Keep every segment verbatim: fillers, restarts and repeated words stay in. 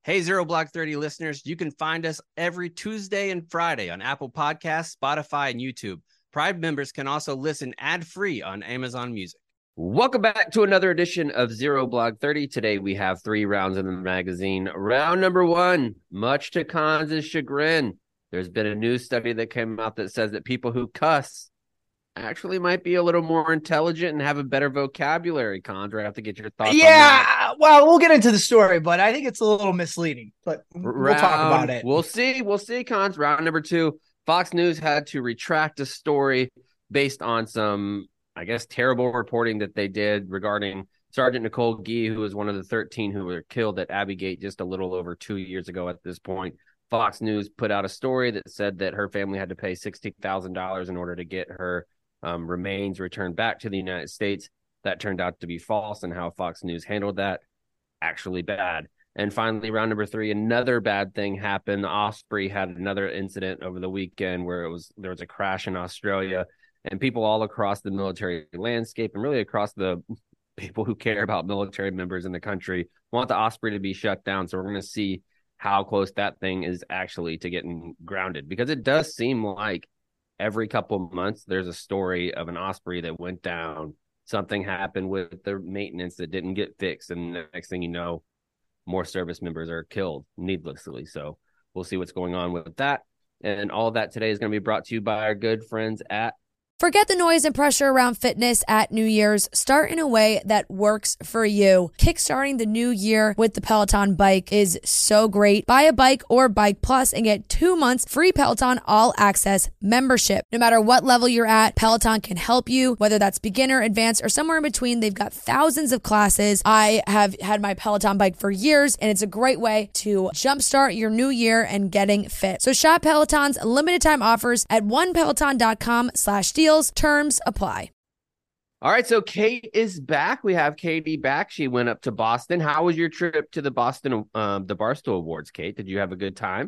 Hey, Zero Block thirty listeners, you can find us every Tuesday and Friday on Apple Podcasts, Spotify, and YouTube. Pride members can also listen ad-free on Amazon Music. Welcome back to another edition of Zero Block thirty. Today we have three rounds in the magazine. Round number one, much to Cons' chagrin. There's been a new study that came out that says that people who cuss actually might be a little more intelligent and have a better vocabulary. Cons, I have to get your thoughts yeah, on that. Well, we'll get into the story, but I think it's a little misleading. But we'll round, talk about it. We'll see. We'll see, Cons. Round number two, Fox News had to retract a story based on some, I guess, terrible reporting that they did regarding Sergeant Nicole Gee, who was one of the thirteen who were killed at Abbey Gate just a little over two years ago at this point. Fox News put out a story that said that her family had to pay sixty thousand dollars in order to get her um, remains returned back to the United States. That turned out to be false, and how Fox News handled that, actually bad. And finally, round number three, another bad thing happened. Osprey had another incident over the weekend where it was there was a crash in Australia, and people all across the military landscape and really across the people who care about military members in the country want the Osprey to be shut down. So we're going to see how close that thing is actually to getting grounded, because it does seem like every couple of months there's a story of an Osprey that went down. Something happened with the maintenance that didn't get fixed, and the next thing you know, more service members are killed needlessly. So we'll see what's going on with that. And all of that today is going to be brought to you by our good friends at Forget the noise and pressure around fitness at New Year's. Start in a way that works for you. Kickstarting the new year with the Peloton bike is so great. Buy a bike or Bike Plus and get two months free Peloton All Access membership. No matter what level you're at, Peloton can help you, whether that's beginner, advanced, or somewhere in between. They've got thousands of classes. I have had my Peloton bike for years, and it's a great way to jumpstart your new year and getting fit. So shop Peloton's limited time offers at one peloton dot com slash deals. Terms apply. All right, so Kate is back. We have Katie back. She went up to Boston. How was your trip to the Boston, um, the Barstool Awards, Kate? Did you have a good time?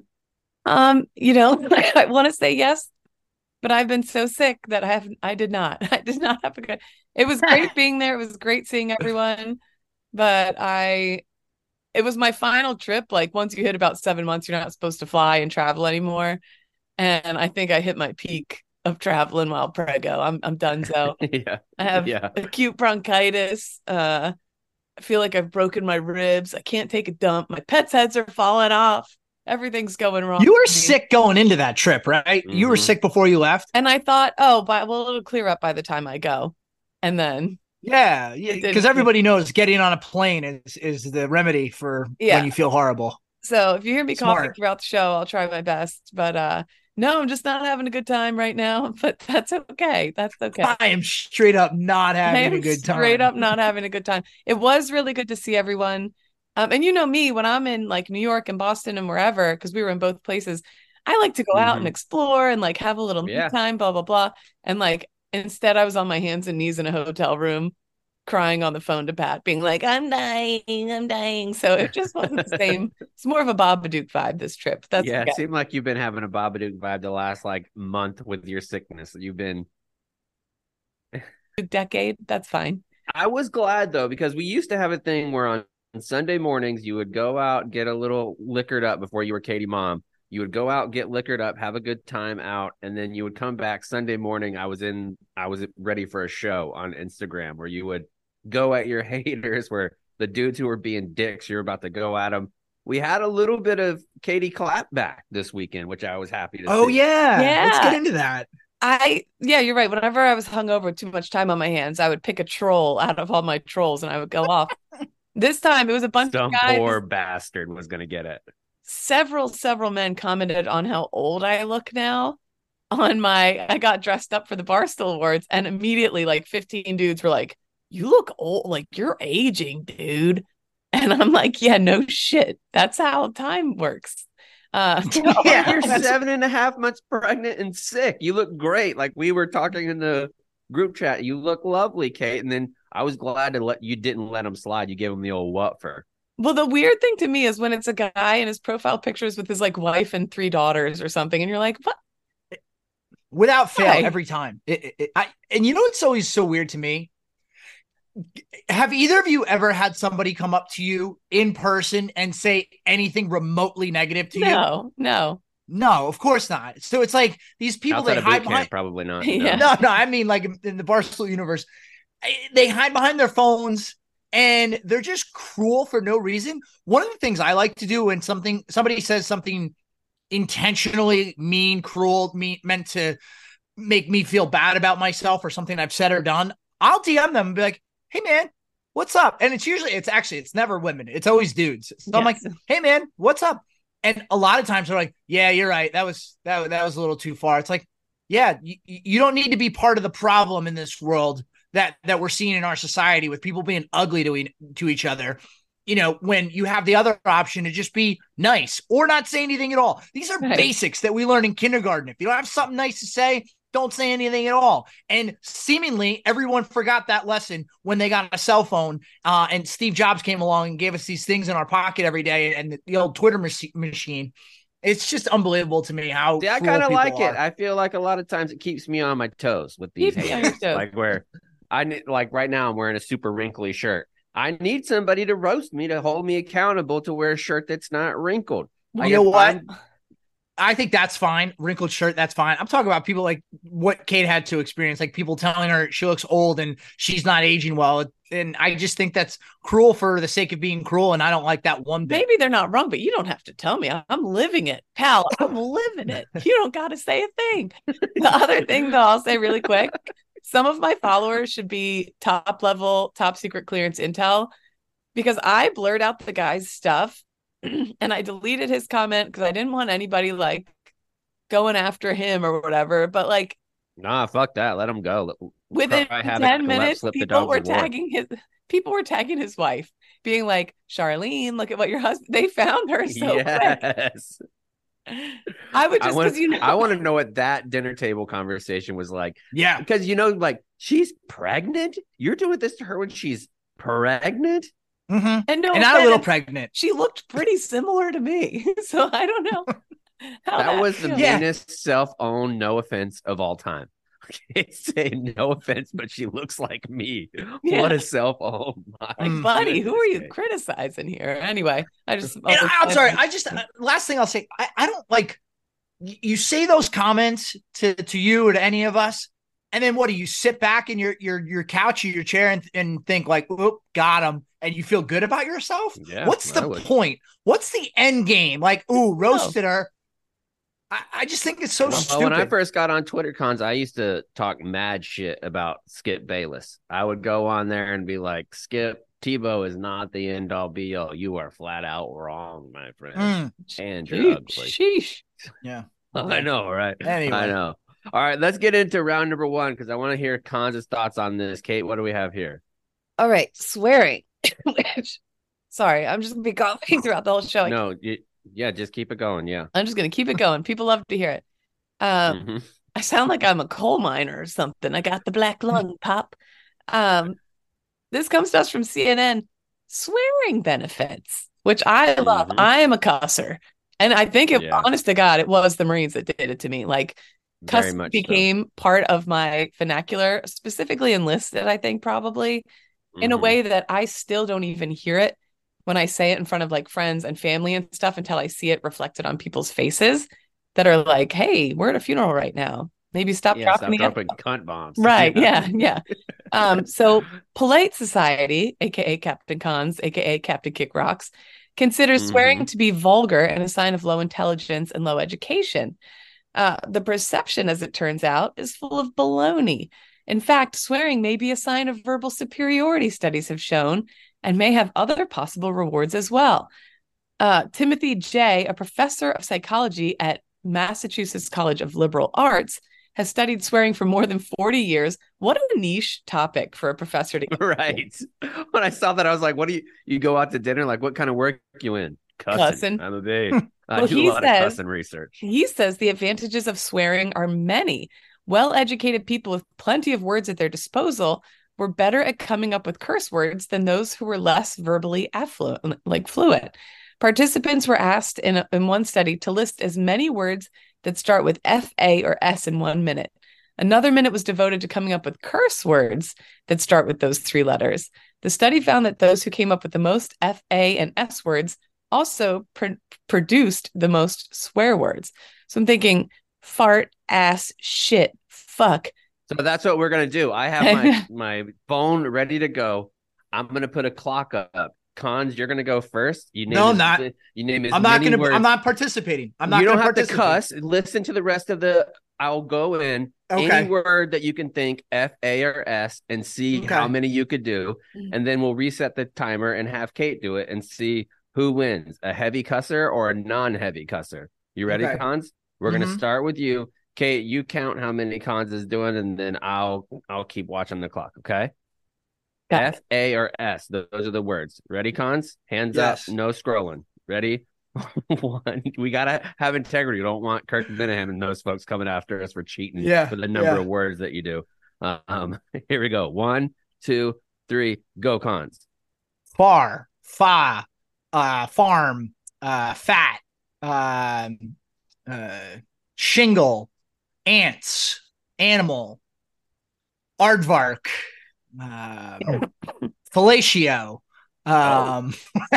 Um, you know, I want to say yes, but I've been so sick that I haven't. I did not. I did not have a good. It was great being there. It was great seeing everyone, but I. It was my final trip. Like once you hit about seven months, you're not supposed to fly and travel anymore, and I think I hit my peak of traveling while prego. I'm I'm done. So yeah, I have yeah. acute bronchitis. Uh, I feel like I've broken my ribs. I can't take a dump. My pets' heads are falling off. Everything's going wrong. You were sick going into that trip, right? Mm-hmm. You were sick before you left, and I thought, oh, but well, it'll clear up by the time I go, and then yeah, yeah, because everybody knows getting on a plane is is the remedy for yeah. when you feel horrible. So if you hear me Smart. coughing throughout the show, I'll try my best, but uh. No, I'm just not having a good time right now, but that's okay. That's okay. I am straight up not having a good time. Straight up not having a good time. It was really good to see everyone. Um, and you know me, when I'm in like New York and Boston and wherever, because we were in both places, I like to go mm-hmm. out and explore and like have a little yeah. me time, blah, blah, blah. And like, instead I was on my hands and knees in a hotel room, crying on the phone to Pat, being like, I'm dying, I'm dying. So it just wasn't the same. It's more of a Babadook vibe this trip. That's yeah, okay. It seemed like you've been having a Babadook vibe the last like month with your sickness. You've been a decade. That's fine. I was glad though, because we used to have a thing where on Sunday mornings you would go out, get a little liquored up before you were Katie Mom. You would go out, get liquored up, have a good time out, and then you would come back Sunday morning. I was in, I was ready for a show on Instagram where you would go at your haters, where the dudes who were being dicks, you're about to go at them. We had a little bit of Katie clap back this weekend, which I was happy to oh, see. Oh yeah. yeah. Let's get into that. I, yeah, you're right. Whenever I was hungover with too much time on my hands, I would pick a troll out of all my trolls and I would go off. This time it was a bunch Some of guys. poor bastard was going to get it. Several, several men commented on how old I look now. On my, I got dressed up for the Barstool Awards, and immediately like fifteen dudes were like, you look old, like you're aging, dude. And I'm like, yeah, no shit. That's how time works. Uh, yeah, you're seven and a half months pregnant and sick. You look great. Like we were talking in the group chat. You look lovely, Kate. And then I was glad to let you didn't let him slide. You gave him the old what for. Well, the weird thing to me is when it's a guy and his profile pictures with his like wife and three daughters or something, and you're like, what? Without fail, Why? every time. It, it, it, I, and you know what's always so weird to me? have either of you ever had somebody come up to you in person and say anything remotely negative to no, you? No, no. No, of course not. So it's like these people Outside they of hide boot behind. camp, probably not. Yeah. No, no, I mean like in the Barstool universe, they hide behind their phones and they're just cruel for no reason. One of the things I like to do when something somebody says something intentionally mean, cruel, mean, meant to make me feel bad about myself or something I've said or done, I'll D M them and be like, hey man, what's up? And it's usually, it's actually, it's never women. It's always dudes. So yes. I'm like, hey man, what's up? And a lot of times they're like, yeah, you're right. That was, that, that was a little too far. It's like, yeah, you, you don't need to be part of the problem in this world that, that we're seeing in our society with people being ugly to, e- to each other. You know, when you have the other option to just be nice or not say anything at all. These are right. basics that we learn in kindergarten. If you don't have something nice to say, don't say anything at all. And seemingly everyone forgot that lesson when they got a cell phone uh, and Steve Jobs came along and gave us these things in our pocket every day and the, the old Twitter mach- machine. It's just unbelievable to me how See, I kind of like are. it. I feel like a lot of times it keeps me on my toes with these haters. Like where I need, like right now I'm wearing a super wrinkly shirt. I need somebody to roast me to hold me accountable to wear a shirt that's not wrinkled. Well, you know what? I'm, I think that's fine. Wrinkled shirt, that's fine. I'm talking about people like what Kate had to experience, like people telling her she looks old and she's not aging well. And I just think that's cruel for the sake of being cruel. And I don't like that one bit. Maybe they're not wrong, but you don't have to tell me. I'm living it, pal. I'm living it. You don't got to say a thing. The other thing, though, I'll say really quick. Some of my followers should be top level, top secret clearance intel because I blurred out the guy's stuff. And I deleted his comment because I didn't want anybody like going after him or whatever. But like, nah, fuck that. Let him go. Within ten minutes, people were tagging his people were tagging his wife, being like, "Charlene, look at what your husband." They found her so yes. quick. I would just because you know, I want to know what that dinner table conversation was like. Yeah, because you know, like she's pregnant. You're doing this to her when she's pregnant. Mm-hmm. And no, and not a little pregnant. She looked pretty similar to me, so I don't know. How that, that was the yeah. meanest self-owned no offense of all time. Okay, say no offense, but she looks like me. Yeah. What a self-owned. Like, buddy, who are you day. criticizing here? Anyway, I just. I, I'm sorry. I just uh, last thing I'll say. I, I don't like you say those comments to to you or to any of us. And then what do you sit back in your your your couch or your chair and, and think like, "Oop, got him," and you feel good about yourself? Yeah, what's the point? What's the end game? Like, ooh, roasted oh. her. I, I just think it's so well, stupid. When I first got on Twitter cons, I used to talk mad shit about Skip Bayless. I would go on there and be like, "Skip, Tebow is not the end all be all. You are flat out wrong, my friend, mm. and you're Sheesh. ugly." Sheesh. Yeah, I know, right? Anyway. I know. All right, let's get into round number one because I want to hear Cons' thoughts on this. Kate, what do we have here? All right, swearing. Sorry, I'm just going to be coughing throughout the whole show. No, you, yeah, just keep it going, yeah. I'm just going to keep it going. People love to hear it. Um, mm-hmm. I sound like I'm a coal miner or something. I got the black lung pop. Um, this comes to us from C N N. Swearing benefits, which I love. Mm-hmm. I am a cusser. And I think, it, yeah. honest to God, it was the Marines that did it to me. Like, cuss became so. part of my vernacular, specifically enlisted, I think, probably mm-hmm. in a way that I still don't even hear it when I say it in front of like friends and family and stuff until I see it reflected on people's faces that are like, hey, we're at a funeral right now. Maybe stop yeah, dropping, stop dropping cunt bombs. Right. Yeah. Yeah. um, so Polite Society, A K A Captain Cons, A K A Captain Kick Rocks, considers mm-hmm. swearing to be vulgar and a sign of low intelligence and low education. Uh, the perception, as it turns out, is full of baloney. In fact, swearing may be a sign of verbal superiority, studies have shown, and may have other possible rewards as well. Uh, Timothy Jay, a professor of psychology at Massachusetts College of Liberal Arts, has studied swearing for more than forty years. What a niche topic for a professor to get. Right. When I saw that, I was like, what do you, you go out to dinner? Like, what kind of work you in? Cussing. Cussing. I'm a babe. I well, do a lot says, of cussing research. He says the advantages of swearing are many. Well-educated people with plenty of words at their disposal were better at coming up with curse words than those who were less verbally affluent, like fluent. Participants were asked in, a, in one study to list as many words that start with F, A, or S in one minute. Another minute was devoted to coming up with curse words that start with those three letters. The study found that those who came up with the most F, A, and S words also pr- produced the most swear words. So I'm thinking fart, ass, shit, fuck. So that's what we're going to do. I have my, my phone ready to go. I'm going to put a clock up. Cons, you're going to go first. You name No, as, not. You name as I'm not many going to. words. I'm not participating. I'm not. You don't gonna have to participate. cuss. Listen to the rest of the. I'll go in Okay. any word that you can think, F, A, or S, and see Okay. how many you could do, and then we'll reset the timer and have Kate do it and see who wins, a heavy cusser or a non-heavy cusser. You ready, Okay. Cons? We're Mhm. gonna start with you, Kate. You count how many Cons is doing, and then I'll I'll keep watching the clock. Okay. Got F, A, or S. Those are the words. Ready, Cons? Hands Yes. up. No scrolling. Ready? One. We gotta have integrity. We don't want Kirk Minahan and those folks coming after us for cheating Yeah, for the number yeah. of words that you do. Uh, um, here we go. One, two, three. Go, Cons. Far, fa, uh, farm, uh, fat, um, uh, shingle, ants, animal, aardvark, um, fellatio. Um,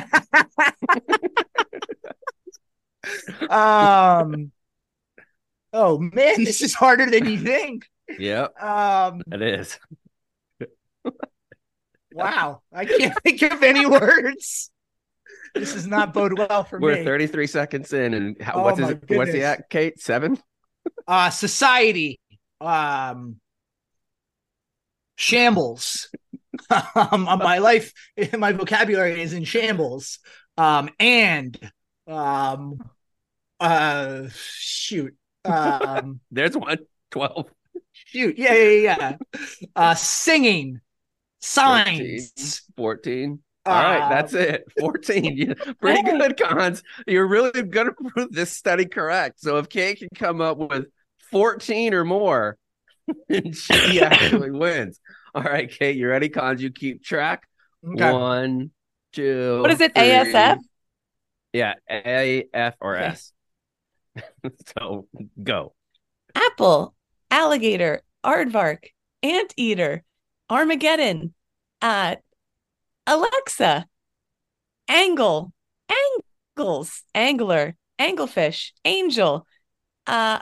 um, oh man, this is harder than you think. Yep, Um, it is. wow, I can't think of any words. This does not bode well for We're me. thirty-three seconds in, and how, Oh, what's his, my what's he goodness. at, Kate? Seven? Uh, society, um, shambles. um, my life, my vocabulary is in shambles. Um, and, um, uh, shoot, um, There's one. Twelve. shoot, yeah, yeah, yeah. Uh, singing, thirteen, signs. fourteen. All right, Uh, that's it. fourteen. Yeah, pretty Hey. good, Cons. You're really going to prove this study correct. So if Kate can come up with fourteen or more, she actually wins. All right, Kate, you ready? Cons, you keep track. Okay. One, two. What is it, three. A S F? Yeah, A, F, or Okay. S. So go. Apple, alligator, aardvark, anteater, Armageddon, uh, Alexa, angle, angles, angler, anglefish, angel, uh,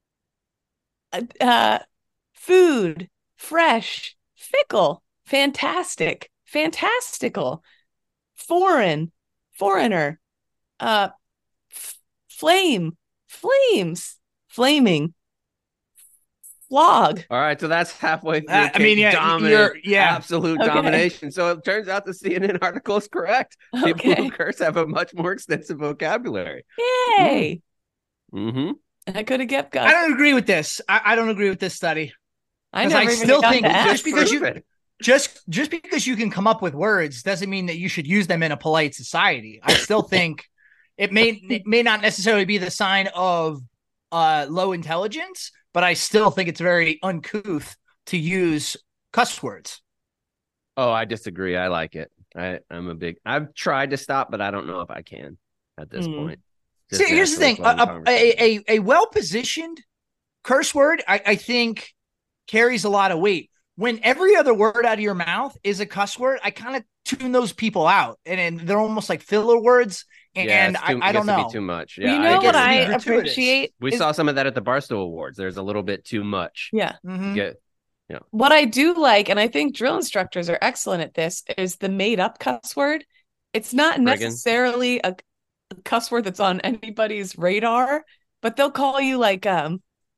uh, uh, food, fresh, fickle, fantastic, fantastical, foreign, foreigner, uh, f- flame, flames, flaming, flog. All right, so that's halfway through. Uh, I mean, Kate. yeah, dominant, you're- yeah. absolute Okay. domination. So it turns out the C N N article is correct. People Okay. who curse have a much more extensive vocabulary. Yay! Mm-hmm. I could have kept I going. don't agree with this. I, I don't agree with this study. I 'cause never I even still got think to just ask. because you- Prove it. Just just because you can come up with words doesn't mean that you should use them in a polite society. I still think it may it may not necessarily be the sign of uh, low intelligence, but I still think it's very uncouth to use cuss words. Oh, I disagree. I like it. I, I'm a big. I've tried to stop, but I don't know if I can at this Mm. point. Just See, here's the naturally thing: flowing a, a, conversation. a, a well positioned curse word, I, I think, carries a lot of weight. When every other word out of your mouth is a cuss word, I kind of tune those people out, and, and they're almost like filler words. And yeah, it's too, I, I it don't gets to know. be too much. Well, Yeah, you know it what gets to I be gratuitous. appreciate? We is- saw some of that at the Barstool Awards. There's a little bit too much. Yeah. Mhm. Get What I do like, and I think drill instructors are excellent at this, is the made up cuss word. It's not Friggin'. necessarily a cuss word that's on anybody's radar, but they'll call you like, um,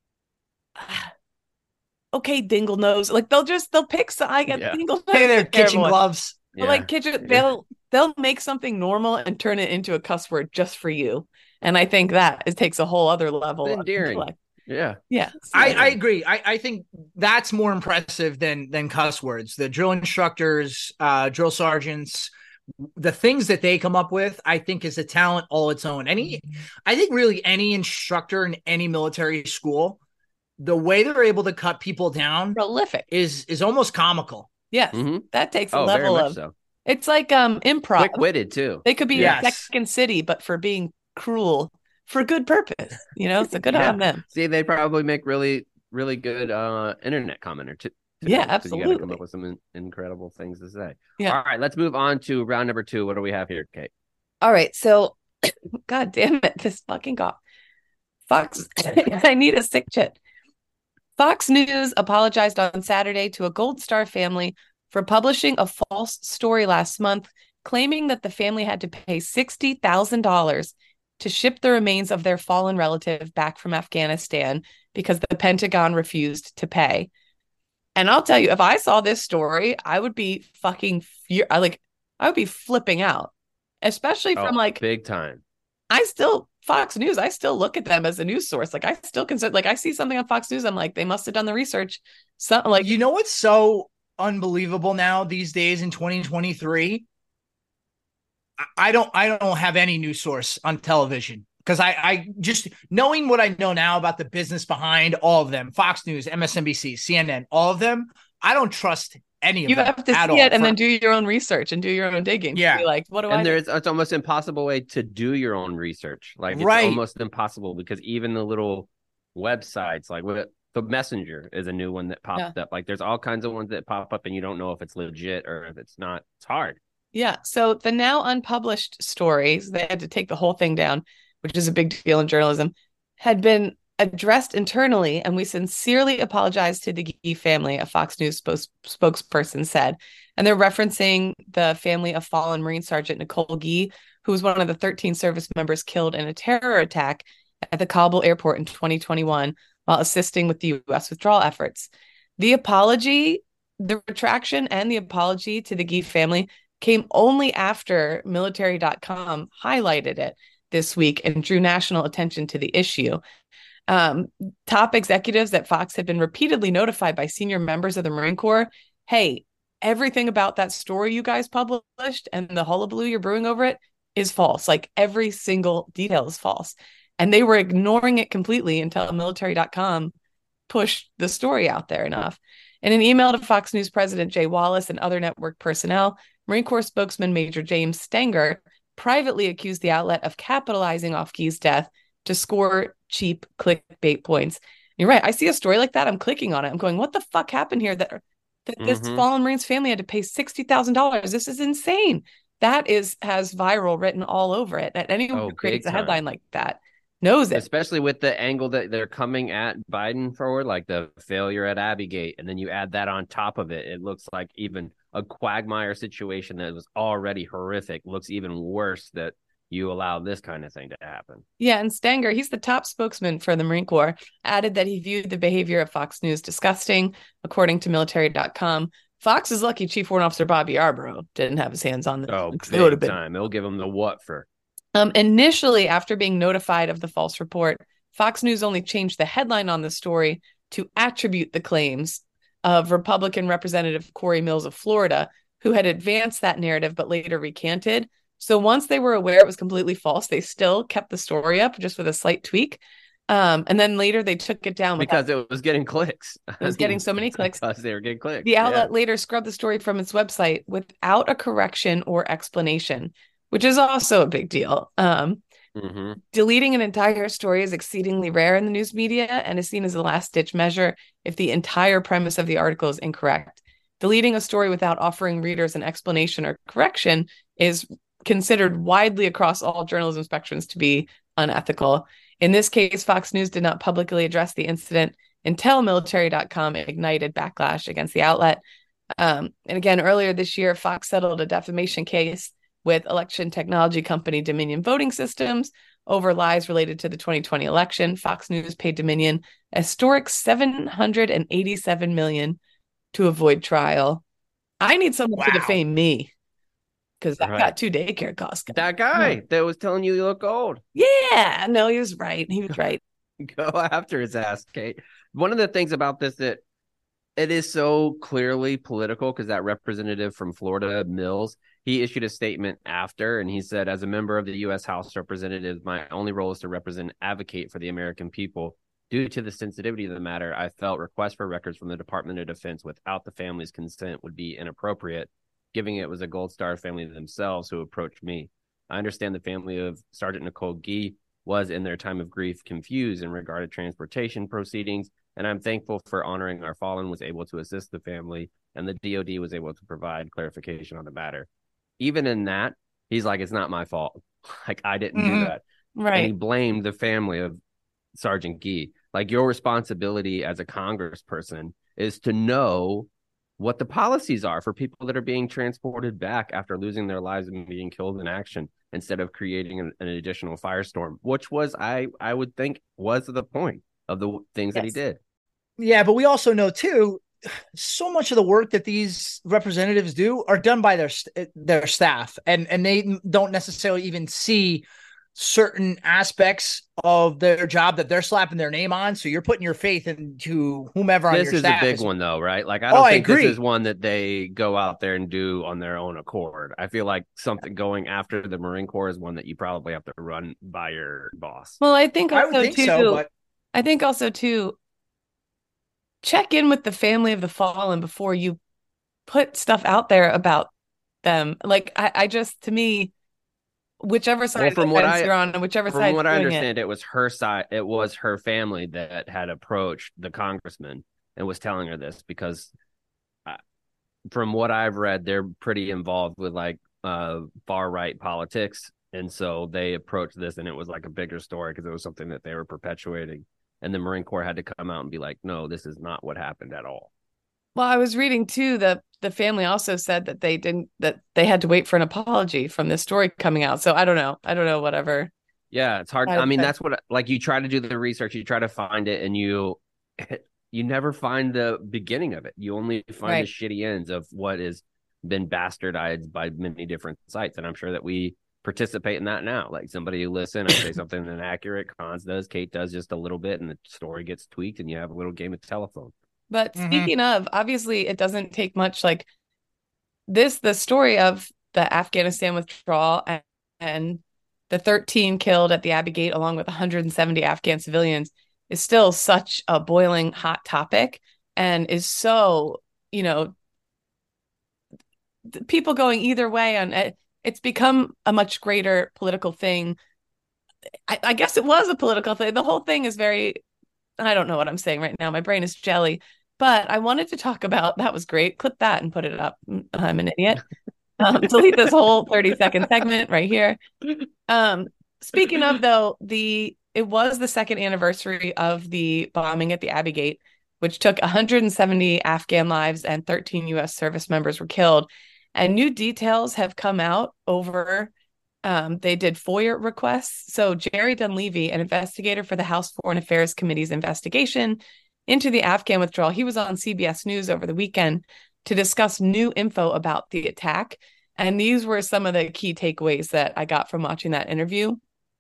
okay, dingle nose. Like they'll just, theyll pick some, I get Yeah. dingle nose. Hey there, is a terrible kitchen one. gloves. But like kitchen, they'll they'll make something normal and turn it into a cuss word just for you. And I think that it takes a whole other level. It's of endearing. intellect. Yeah. Yeah. So- I, I agree. I, I think that's more impressive than than cuss words. The drill instructors, uh, drill sergeants, the things that they come up with, I think is a talent all its own. Any, I think really any instructor in any military school, the way they're able to cut people down prolific. is is almost comical. Yes. Mhm. That takes a Oh, very level much of so. it's like um improv. Quick witted too. They could be Yes. in Second City, but for being cruel for good purpose. You know, so good Yeah. on them. See, they probably make really, really good uh, internet commenter too. Yeah, So you got to absolutely. come up with some in- incredible things to say. Yeah. All right, let's move on to round number two. What do we have here, Kate? All right. So, God damn it, this fucking cough. Fox, I need a sick chit. Fox News apologized on Saturday to a Gold Star family for publishing a false story last month, claiming that the family had to pay sixty thousand dollars to ship the remains of their fallen relative back from Afghanistan because the Pentagon refused to pay. And I'll tell you, if I saw this story, I would be fucking fur- like I would be flipping out, especially from Oh, like big time. I still Fox News, I still look at them as a news source. Like I still consider, like I see something on Fox News, I'm like, they must have done the research. Something like, you know what's so unbelievable now these days in twenty twenty-three? I don't I don't have any news source on television because I, I just knowing what I know now about the business behind all of them, Fox News, M S N B C, C N N, all of them, I don't trust any of you them. have to at see all. it and For- then do your own research and do your own digging. Yeah. Be like, what do I And do? there's it's almost impossible way to do your own research. Like it's Right. almost impossible because even the little websites, like what the Messenger is a new one that popped up. Like there's all kinds of ones that pop up and you don't know if it's legit or if it's not. It's hard. Yeah. So the now unpublished stories, they had to take the whole thing down, which is a big deal in journalism, had been addressed internally. And we sincerely apologize to the Gee family, a Fox News spokes- spokesperson said. And they're referencing the family of fallen Marine Sergeant Nicole Gee, who was one of the thirteen service members killed in a terror attack at the Kabul airport in twenty twenty-one while assisting with the U S withdrawal efforts. The apology, the retraction and the apology to the Gee family came only after military dot com highlighted it this week and drew national attention to the issue. Um, top executives at Fox had been repeatedly notified by senior members of the Marine Corps, hey, everything about that story you guys published and the hullabaloo you're brewing over it is false. Like every single detail is false. And they were ignoring it completely until military dot com pushed the story out there enough. In an email to Fox News President Jay Wallace and other network personnel, Marine Corps spokesman Major James Stenger privately accused the outlet of capitalizing off Gee's death to score cheap clickbait points. You're right. I see a story like that. I'm clicking on it. I'm going, what the fuck happened here that, that this Mhm. fallen Marine's family had to pay sixty thousand dollars? This is insane. That is has viral written all over it. And anyone Oh, who creates a big headline time. like that knows it. Especially with the angle that they're coming at Biden forward, like the failure at Abbey-gate, and then you add that on top of it. It looks like even a quagmire situation that was already horrific looks even worse that you allow this kind of thing to happen. Yeah, and Stenger, he's the top spokesman for the Marine Corps, added that he viewed the behavior of Fox News disgusting, according to military dot com. Fox is lucky Chief Warrant Officer Bobby Yarborough didn't have his hands on this. Oh, It would have big been. time. It'll give them the what for. Um, initially, after being notified of the false report, Fox News only changed the headline on the story to attribute the claims of Republican Representative Corey Mills of Florida, who had advanced that narrative but later recanted. So once they were aware it was completely false, they still kept the story up just with a slight tweak. Um, and then later they took it down Because it was getting clicks. It was getting so many clicks. Because they were getting clicks. The outlet later scrubbed the story from its website without a correction or explanation, which is also a big deal. Um, Mm-hmm. Deleting an entire story is exceedingly rare in the news media and is seen as a last-ditch measure if the entire premise of the article is incorrect. Deleting a story without offering readers an explanation or correction is considered widely across all journalism spectrums to be unethical. In this case, Fox News did not publicly address the incident until military dot com ignited backlash against the outlet. Um, and again, earlier this year, Fox settled a defamation case with election technology company Dominion Voting Systems over lies related to the twenty twenty election. Fox News paid Dominion a historic seven hundred eighty-seven million dollars to avoid trial. I need someone Wow. to defame me because I Right. got two daycare costs. That guy that was telling you you look old. Yeah, no, he was right. He was right. Go after his ass, Kate. One of the things about this that it is so clearly political because that representative from Florida, Mills, he issued a statement after and he said, as a member of the U S House of Representatives, my only role is to represent and advocate for the American people. Due to the sensitivity of the matter, I felt requests for records from the Department of Defense without the family's consent would be inappropriate, given it was a Gold Star family themselves who approached me. I understand the family of Sergeant Nicole Gee was in their time of grief confused in regard to transportation proceedings and I'm thankful for honoring our fallen, was able to assist the family, and the D O D was able to provide clarification on the matter. Even in that, he's like, it's not my fault. Like, I didn't Mhm. do that. Right. And he blamed the family of Sergeant Gee. Like, your responsibility as a congressperson is to know what the policies are for people that are being transported back after losing their lives and being killed in action, instead of creating an, an additional firestorm, which was, I, I would think, was the point of the things that he Yes. did. Yeah, but we also know too, so much of the work that these representatives do are done by their their staff, and and they don't necessarily even see certain aspects of their job that they're slapping their name on. So you're putting your faith into whomever on This your is staff. a big is- one, though, right? Like, I Oh, don't I think agree. this is one that they go out there and do on their own accord. I feel like something going after the Marine Corps is one that you probably have to run by your boss. Well, I think I also would think too, so, but I think also too, check in with the family of the fallen before you put stuff out there about them. Like, I, I just, to me, whichever side Well, of the from what fence I- you're on and whichever From side what I doing understand, it was her side. It was her family that had approached the congressman and was telling her this, because uh, from what I've read, they're pretty involved with like uh, far right politics. And so they approached this, and it was like a bigger story because it was something that they were perpetuating. And the Marine Corps had to come out and be like, no, this is not what happened at all. Well, I was reading too that the family also said that they didn't, that they had to wait for an apology from this story coming out. So I don't know. I don't know, whatever. Yeah, it's hard. I- I mean, that's what, like, you try to do the research, you try to find it, and you you never find the beginning of it. You only find Right. the shitty ends of what has been bastardized by many different sites. And I'm sure that we participate in that now. Like, somebody who listen, I say something inaccurate, Cons does, Kate does just a little bit, and the story gets tweaked, and you have a little game of telephone. But Mhm. speaking of, obviously, it doesn't take much. Like this, the story of the Afghanistan withdrawal and, and the thirteen killed at the Abbey Gate, along with one hundred seventy Afghan civilians, is still such a boiling hot topic, and is so, you know, th- people going either way on it. It's become a much greater political thing. I, I guess it was a political thing. The whole thing is very, I don't know what I'm saying right now. My brain is jelly. But I wanted to talk about, that was great. Clip that and put it up. I'm an idiot. Um, delete this whole thirty second segment right here. Um, speaking of, though, the it was the second anniversary of the bombing at the Abbey Gate, which took one hundred seventy Afghan lives and thirteen U S service members were killed. And new details have come out over, um, they did FOIA requests. So Jerry Dunleavy, an investigator for the House Foreign Affairs Committee's investigation into the Afghan withdrawal, he was on C B S News over the weekend to discuss new info about the attack. And these were some of the key takeaways that I got from watching that interview.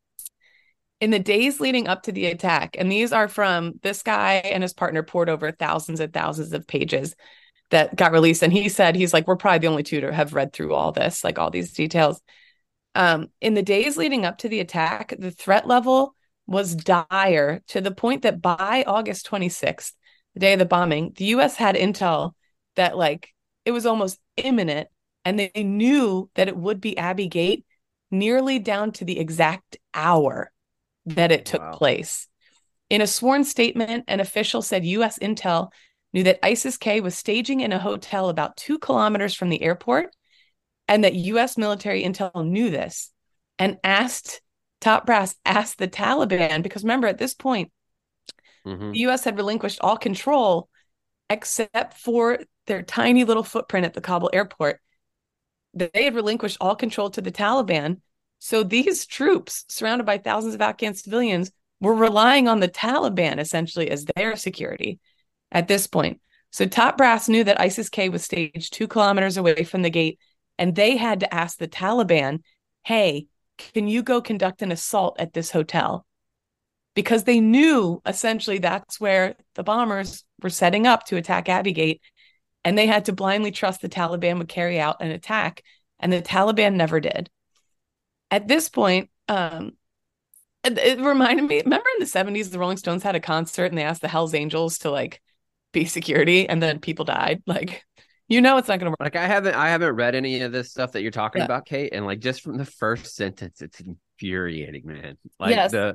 In the days leading up to the attack, and these are from this guy and his partner poured over thousands and thousands of pages that got released. And he said, he's like, we're probably the only two to have read through all this, like all these details. Um, in the days leading up to the attack, the threat level was dire to the point that by August twenty-sixth, the day of the bombing, the U S had intel that like it was almost imminent, and they knew that it would be Abbey Gate nearly down to the exact hour that it took Wow. place. In a sworn statement, an official said U S intel knew that ISIS-K was staging in a hotel about two kilometers from the airport, and that U S military intel knew this and asked, top brass asked the Taliban, because remember at this point, Mm-hmm. the U S had relinquished all control except for their tiny little footprint at the Kabul airport. They had relinquished all control to the Taliban. So these troops, surrounded by thousands of Afghan civilians, were relying on the Taliban essentially as their security at this point. So top brass knew that ISIS-K was staged two kilometers away from the gate, and they had to ask the Taliban, hey, can you go conduct an assault at this hotel? Because they knew essentially that's where the bombers were setting up to attack Abbey Gate, and they had to blindly trust the Taliban would carry out an attack, and the Taliban never did. At this point, um, it, it reminded me, remember in the seventies, the Rolling Stones had a concert and they asked the Hells Angels to like be security, and then people died. Like, you know, it's not going to work. Like, I haven't, I haven't read any of this stuff that you're talking Yeah. about, Kate, and like just from the first sentence, it's infuriating, man. Like Yes. the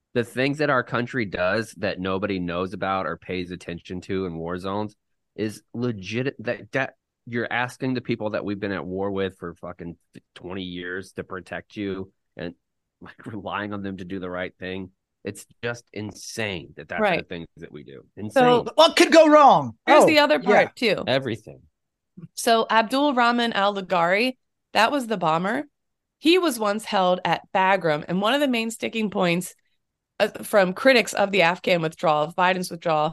the things that our country does that nobody knows about or pays attention to in war zones is legit. That that you're asking the people that we've been at war with for fucking twenty years to protect you and like relying on them to do the right thing. It's just insane that that's Right. the things that we do. Insane. So What could go wrong? here's Oh, the other part yeah. too. Everything. So Abdul Rahman al-Lughari, that was the bomber. He was once held at Bagram. And one of the main sticking points uh, from critics of the Afghan withdrawal, of Biden's withdrawal,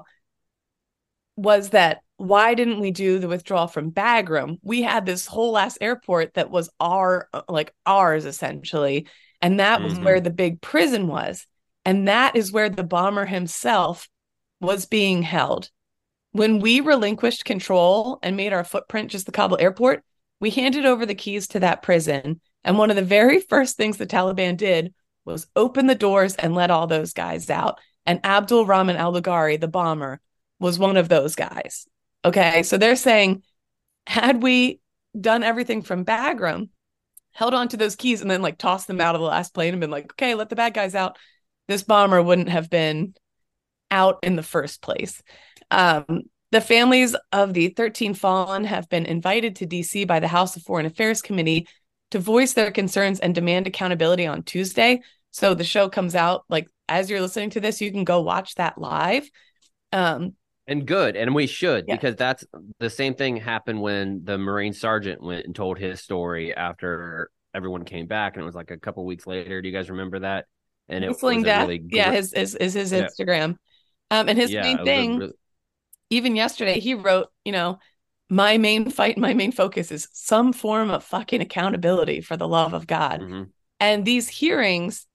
was that why didn't we do the withdrawal from Bagram? We had this whole ass airport that was our, like ours essentially. And that was Mhm. where the big prison was. And that is where the bomber himself was being held. When we relinquished control and made our footprint just the Kabul airport, we handed over the keys to that prison. And one of the very first things the Taliban did was open the doors and let all those guys out. And Abdul Rahman al-Lughari, the bomber, was one of those guys. Okay, so they're saying, had we done everything from Bagram, held on to those keys and then like tossed them out of the last plane and been like, okay, let the bad guys out, this bomber wouldn't have been out in the first place. Um, the families of the thirteen fallen have been invited to D C by the House of Foreign Affairs Committee to voice their concerns and demand accountability on Tuesday. So the show comes out, like, as you're listening to this, you can go watch that live. Um, And good. And we should, Yeah. because that's the same thing happened when the Marine sergeant went and told his story after everyone came back. And it was like a couple weeks later. Do you guys remember that? And it Whistling was a Death, really yeah, gr- his is is his Yeah. Instagram. Um, and his yeah, main it was a thing, really- even yesterday, he wrote, you know, my main fight, my main focus is some form of fucking accountability for the love of God. Mhm. And these hearings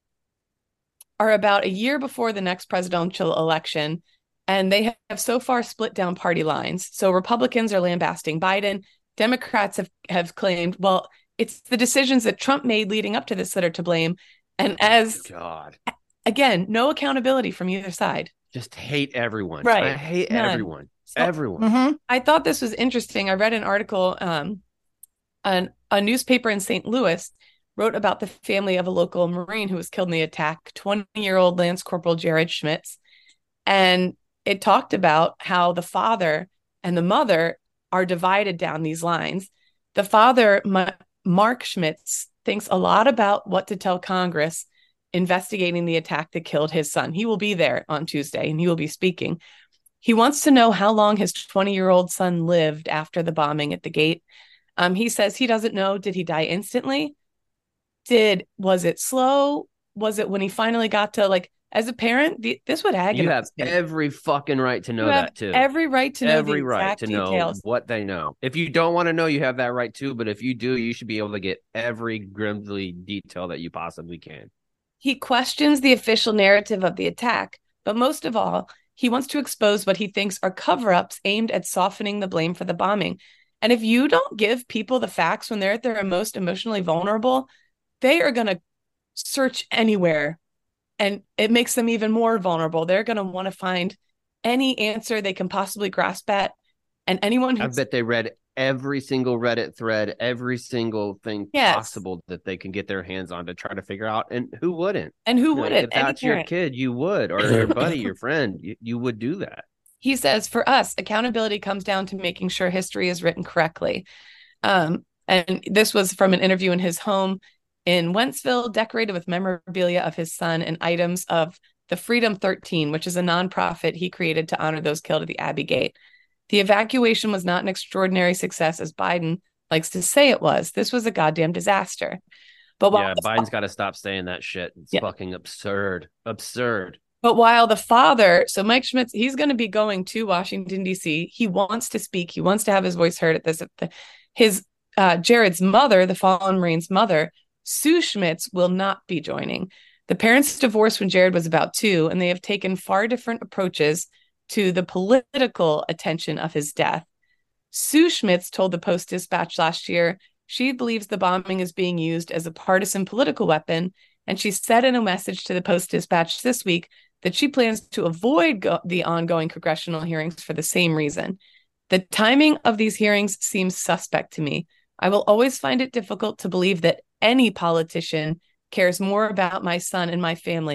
are about a year before the next presidential election. And they have so far split down party lines. So Republicans are lambasting Biden. Democrats have, have claimed, well, it's the decisions that Trump made leading up to this that are to blame. And as, God, again, no accountability from either side. just hate everyone. Right. I hate None. everyone. So- everyone. Mhm. I thought this was interesting. I read an article, um, an, a newspaper in Saint Louis wrote about the family of a local Marine who was killed in the attack, twenty-year-old Lance Corporal Jared Schmitz. And it talked about how the father and the mother are divided down these lines. The father, Ma- Mark Schmitz, thinks a lot about what to tell Congress investigating the attack that killed his son. He will be there on Tuesday and he will be speaking. He wants to know how long his twenty-year-old son lived after the bombing at the gate. Um, he says he doesn't know. Did he die instantly? Did was it slow? Was it when he finally got to, like, as a parent, the, this would agonize You have me. every fucking right to know You have that too. every right to know every the right exact to details. know what they know. If you don't want to know, you have that right too. But if you do, you should be able to get every grimly detail that you possibly can. He questions the official narrative of the attack, but most of all, he wants to expose what he thinks are cover-ups aimed at softening the blame for the bombing. And if you don't give people the facts when they're at their most emotionally vulnerable, they are going to search anywhere, and it makes them even more vulnerable. They're going to want to find any answer they can possibly grasp at. And anyone I who's bet they read every single Reddit thread, every single thing Yes. possible that they can get their hands on to try to figure out. And who wouldn't? and who You know, wouldn't? if Any that's your parent. kid, you would, or your buddy, your friend, you, you would do that. He says, for us, accountability comes down to making sure history is written correctly. Um, and this was from an interview in his home in Wentzville, decorated with memorabilia of his son and items of the Freedom thirteen, which is a nonprofit he created to honor those killed at the Abbey Gate. The evacuation was not an extraordinary success, as Biden likes to say it was. This was a goddamn disaster. But while Yeah, the Biden's got to stop saying that shit. It's Yeah. fucking absurd. Absurd. But while the father, so Mike Schmitz, he's going to be going to Washington, D C. He wants to speak. He wants to have his voice heard at this. His uh, Jared's mother, the fallen Marine's mother, Sue Schmitz, will not be joining. The parents divorced when Jared was about two, and they have taken far different approaches to the political attention of his death. Sue Schmitz told the Post-Dispatch last year she believes the bombing is being used as a partisan political weapon, and she said in a message to the Post-Dispatch this week that she plans to avoid go- the ongoing congressional hearings for the same reason. The timing of these hearings seems suspect to me. I will always find it difficult to believe that any politician cares more about my son and my family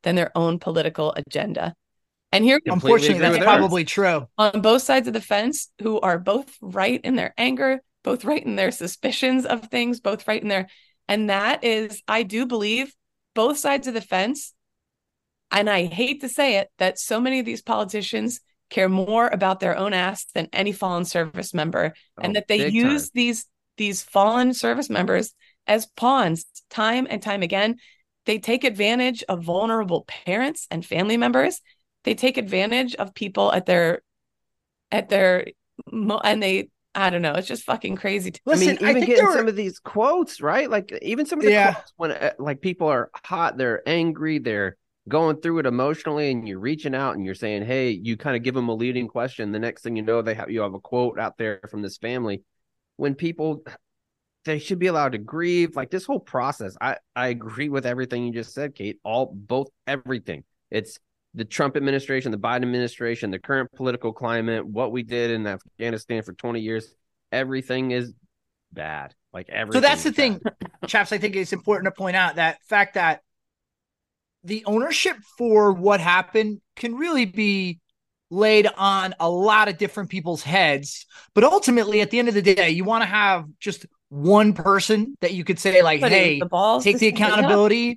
than their own political agenda. And here, unfortunately, that's probably true. On both sides of the fence, who are both right in their anger, both right in their suspicions of things, both right in their, and that is, I do believe both sides of the fence, and I hate to say it, that so many of these politicians care more about their own ass than any fallen service member, oh, and that they use time. these these fallen service members as pawns time and time again. They take advantage of vulnerable parents and family members. They take advantage of people at their, at their, and they, I don't know, it's just fucking crazy. To- Listen, I mean, even I getting were... some of these quotes, right? Like even some of the yeah. quotes when uh, like people are hot, they're angry, they're going through it emotionally, and you're reaching out and you're saying, hey, you kind of give them a leading question. The next thing you know, they have, you have a quote out there from this family. When people, they should be allowed to grieve. Like this whole process, I, I agree with everything you just said, Kate, all, both, everything. It's the Trump administration, the Biden administration, the current political climate, what we did in Afghanistan for twenty years, everything is bad. Like everything. So that's the bad. thing, chaps. I think it's important to point out that fact that the ownership for what happened can really be laid on a lot of different people's heads. But ultimately, at the end of the day, you want to have just one person that you could say, like, but hey, the balls take the accountability.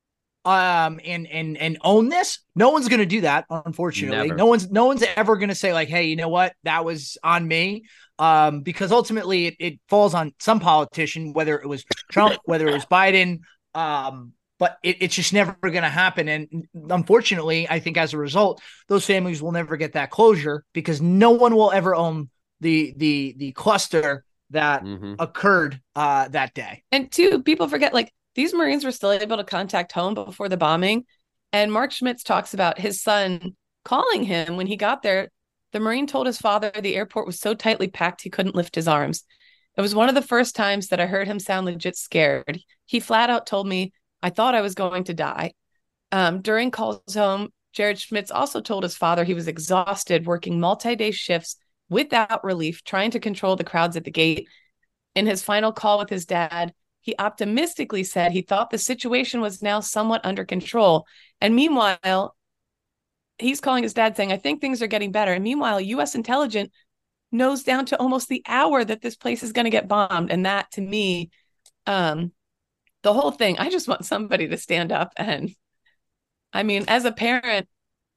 Um and and and own this. No one's gonna do that, unfortunately. Never. No one's no one's ever gonna say like, hey, you know what, that was on me. Um, because ultimately it, it falls on some politician, whether it was Trump, whether it was Biden. Um, but it, it's just never gonna happen. And unfortunately, I think as a result, those families will never get that closure because no one will ever own the the the cluster that mm-hmm. occurred uh that day. And two, people forget like these Marines were still able to contact home before the bombing. And Mark Schmitz talks about his son calling him when he got there. The Marine told his father the airport was so tightly packed he couldn't lift his arms. It was one of the first times that I heard him sound legit scared. He flat out told me, I thought I was going to die. Um, during calls home, Jared Schmitz also told his father he was exhausted working multi-day shifts without relief, trying to control the crowds at the gate. In his final call with his dad, he optimistically said he thought the situation was now somewhat under control. And meanwhile, he's calling his dad saying, I think things are getting better. And meanwhile, U S intelligence knows down to almost the hour that this place is going to get bombed. And that, to me, um, the whole thing, I just want somebody to stand up. And I mean, as a parent,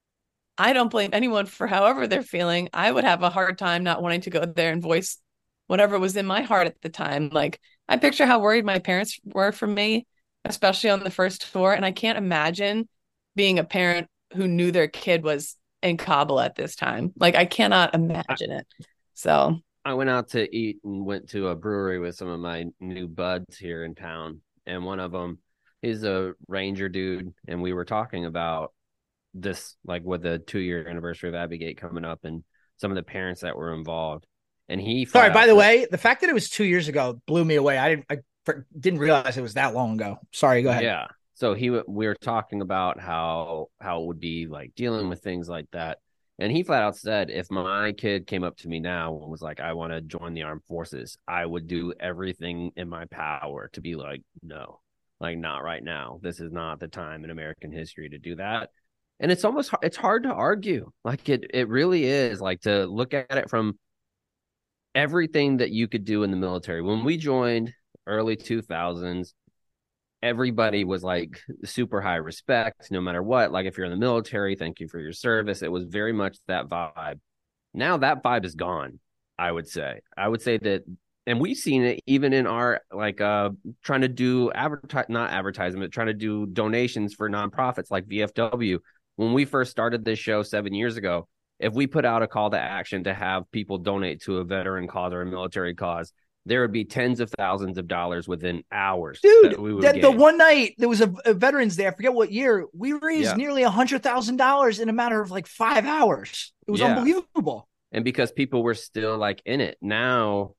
I don't blame anyone for however they're feeling. I would have a hard time not wanting to go there and voice whatever was in my heart at the time. Like, I picture how worried my parents were for me, especially on the first tour. And I can't imagine being a parent who knew their kid was in Kabul at this time. Like, I cannot imagine it. So I went out to eat and went to a brewery with some of my new buds here in town. And one of them, he's a Ranger dude. And we were talking about this, like with the two year anniversary of Abbey Gate coming up and some of the parents that were involved. And he sorry, by the way, the fact that it was two years ago blew me away. I didn't, I didn't realize it was that long ago. Sorry, go ahead. Yeah. So he, we were talking about how, how it would be like dealing with things like that. And he flat out said, if my kid came up to me now and was like, I want to join the armed forces, I would do everything in my power to be like, no, like not right now. This is not the time in American history to do that. And it's almost, it's hard to argue. Like it, it really is, like to look at it from everything that you could do in the military. When we joined early two thousands, everybody was like super high respect, no matter what. Like if you're in the military, thank you for your service. It was very much that vibe. Now that vibe is gone, I would say. I would say that, and we've seen it even in our, like uh, trying to do, advertise, not advertisement, trying to do donations for nonprofits like V F W. When we first started this show seven years ago, if we put out a call to action to have people donate to a veteran cause or a military cause, there would be tens of thousands of dollars within hours. Dude, we would that, the one night there was a, a Veterans Day, I forget what year, we raised yeah. nearly one hundred thousand dollars in a matter of like five hours. It was yeah. unbelievable. And because people were still like in it. Now,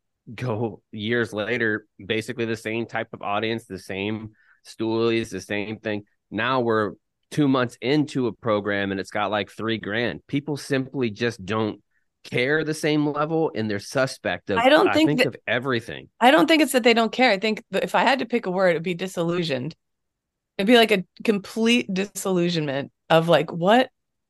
go years later, basically the same type of audience, the same stoolies, the same thing. Now we're two months into a program and it's got like three grand. People simply just don't care the same level, and they're suspect of, I don't think, I think that, of everything. I don't think it's that they don't care. I think that if I had to pick a word, it would be disillusioned. It'd be like a complete disillusionment of like, what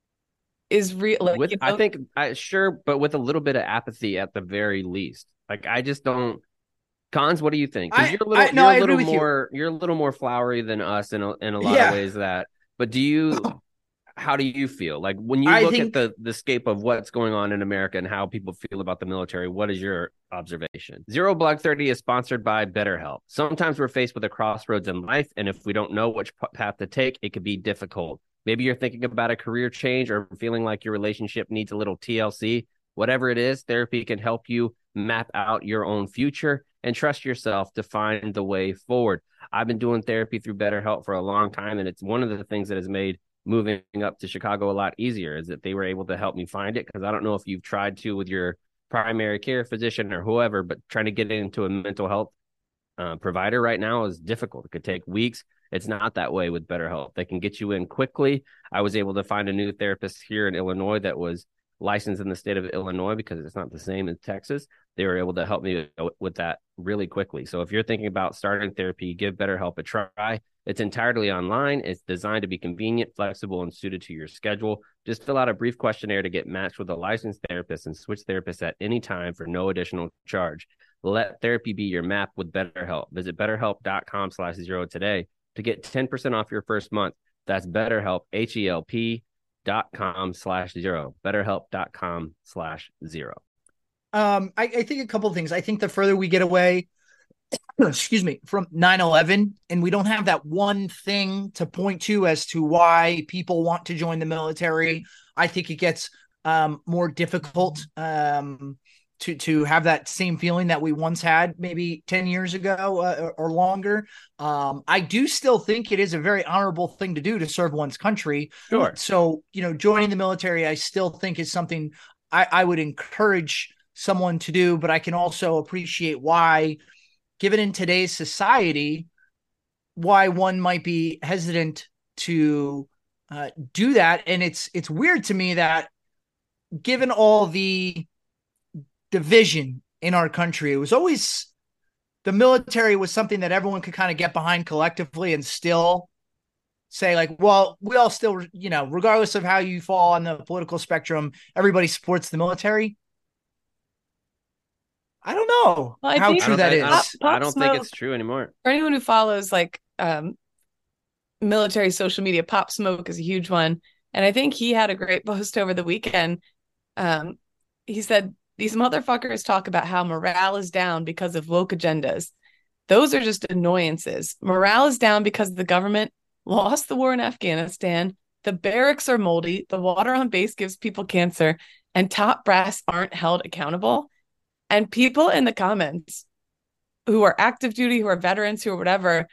is real? Like, with you I know, think I sure, but with a little bit of apathy at the very least. Like I just don't. Cons, what do you think? Because I, you're a little, I no, you're a I agree little with you. more, you're a little more flowery than us in a, in a lot of Yeah, ways. That, but do you? How do you feel? Like when you I look at think the the scape of what's going on in America and how people feel about the military, what is your observation? Zero Blog thirty is sponsored by BetterHelp. Sometimes we're faced with a crossroads in life, and if we don't know which path to take, it could be difficult. Maybe you're thinking about a career change or feeling like your relationship needs a little T L C. Whatever it is, therapy can help you map out your own future and trust yourself to find the way forward. I've been doing therapy through BetterHelp for a long time, and it's one of the things that has made moving up to Chicago a lot easier is that they were able to help me find it. Because I don't know if you've tried to with your primary care physician or whoever, but trying to get into a mental health uh, provider right now is difficult. It could take weeks. It's not that way with BetterHelp. They can get you in quickly. I was able to find a new therapist here in Illinois that was licensed in the state of Illinois because it's not the same as Texas. They were able to help me with that really quickly. So if you're thinking about starting therapy, give BetterHelp a try. It's entirely online. It's designed to be convenient, flexible, and suited to your schedule. Just fill out a brief questionnaire to get matched with a licensed therapist and switch therapists at any time for no additional charge. Let therapy be your map with BetterHelp. Visit betterhelp.com slash zero today to get ten percent off your first month. That's BetterHelp, H E L P dot com slash zero. BetterHelp.com slash zero. Um, I, I think a couple of things. I think the further we get away, excuse me, from nine eleven, and we don't have that one thing to point to as to why people want to join the military, I think it gets um, more difficult um, to to have that same feeling that we once had maybe ten years ago uh, or, or longer. Um, I do still think it is a very honorable thing to do to serve one's country. Sure. So, you know, joining the military, I still think is something I, I would encourage someone to do, but I can also appreciate why, given in today's society, why one might be hesitant to uh, do that. And it's it's weird to me that given all the division in our country, it was always the military was something that everyone could kind of get behind collectively and still say like, well, we all still, you know, regardless of how you fall on the political spectrum, everybody supports the military. I don't know Well, I how think- true I that don't, is. I don't, Pop- I Pop don't think Smoke- it's true anymore. For anyone who follows like um, military social media, Pop Smoke is a huge one. And I think he had a great post over the weekend. Um, he said, these motherfuckers talk about how morale is down because of woke agendas. Those are just annoyances. Morale is down because the government lost the war in Afghanistan. The barracks are moldy. The water on base gives people cancer. And top brass aren't held accountable. And people in the comments who are active duty, who are veterans, who are whatever,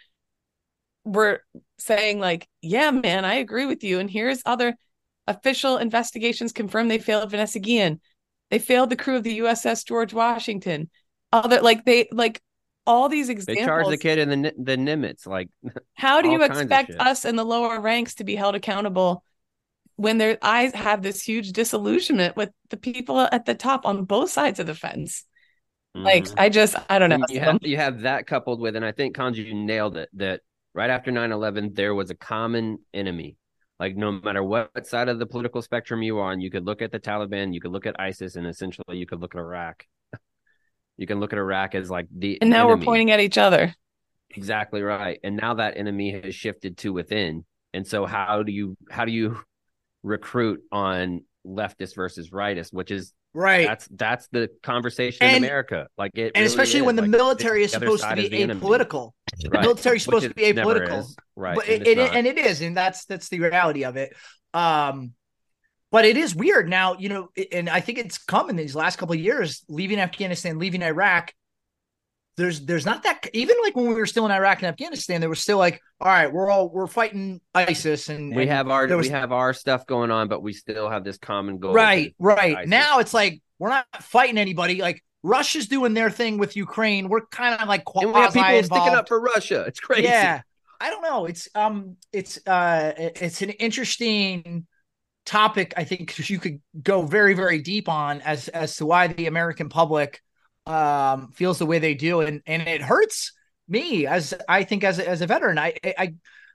were saying like, yeah, man, I agree with you. And here's other official investigations confirm they failed Vanessa Guillen. They failed the crew of the U S S George Washington. Other like they like all these examples. They charged the kid in the the Nimitz. Like, how do all you kinds of expect shit. us in the lower ranks to be held accountable when their eyes have this huge disillusionment with the people at the top on both sides of the fence? Like, Mhm. I just, I don't know. And you have you have that coupled with, and I think Kanji, you nailed it, that right after nine eleven, there was a common enemy. Like, no matter what side of the political spectrum you are on, you could look at the Taliban, you could look at ISIS, and essentially you could look at Iraq. You can look at Iraq as like the And now enemy. we're pointing at each other. Exactly right. And now that enemy has shifted to within. And so how do you how do you recruit on leftist versus rightist, which is Right. that's that's the conversation And- in America. Like it And really especially is. when the Like, military is the other supposed to side be is the enemy. apolitical. The Right. military is supposed Which to be it never apolitical. is. Right. But and it, it's it not. and it is, and that's that's the reality of it. Um, but it is weird now, you know, and I think it's come in these last couple of years, leaving Afghanistan, leaving Iraq. There's there's not that, even like when we were still in Iraq and Afghanistan, there was still like, all right, we're all we're fighting ISIS, and we and have our there was- we have our stuff going on, but we still have this common goal. right, right. ISIS. Now it's like we're not fighting anybody. Like Russia's doing their thing with Ukraine. We're kind of like quasi And we have people involved. sticking up for Russia. It's crazy. Yeah, I don't know. It's um, it's uh, it's an interesting topic. I think you could go very, very deep on as as to why the American public um feels the way they do, and and it hurts me as I think as a, as a veteran. I I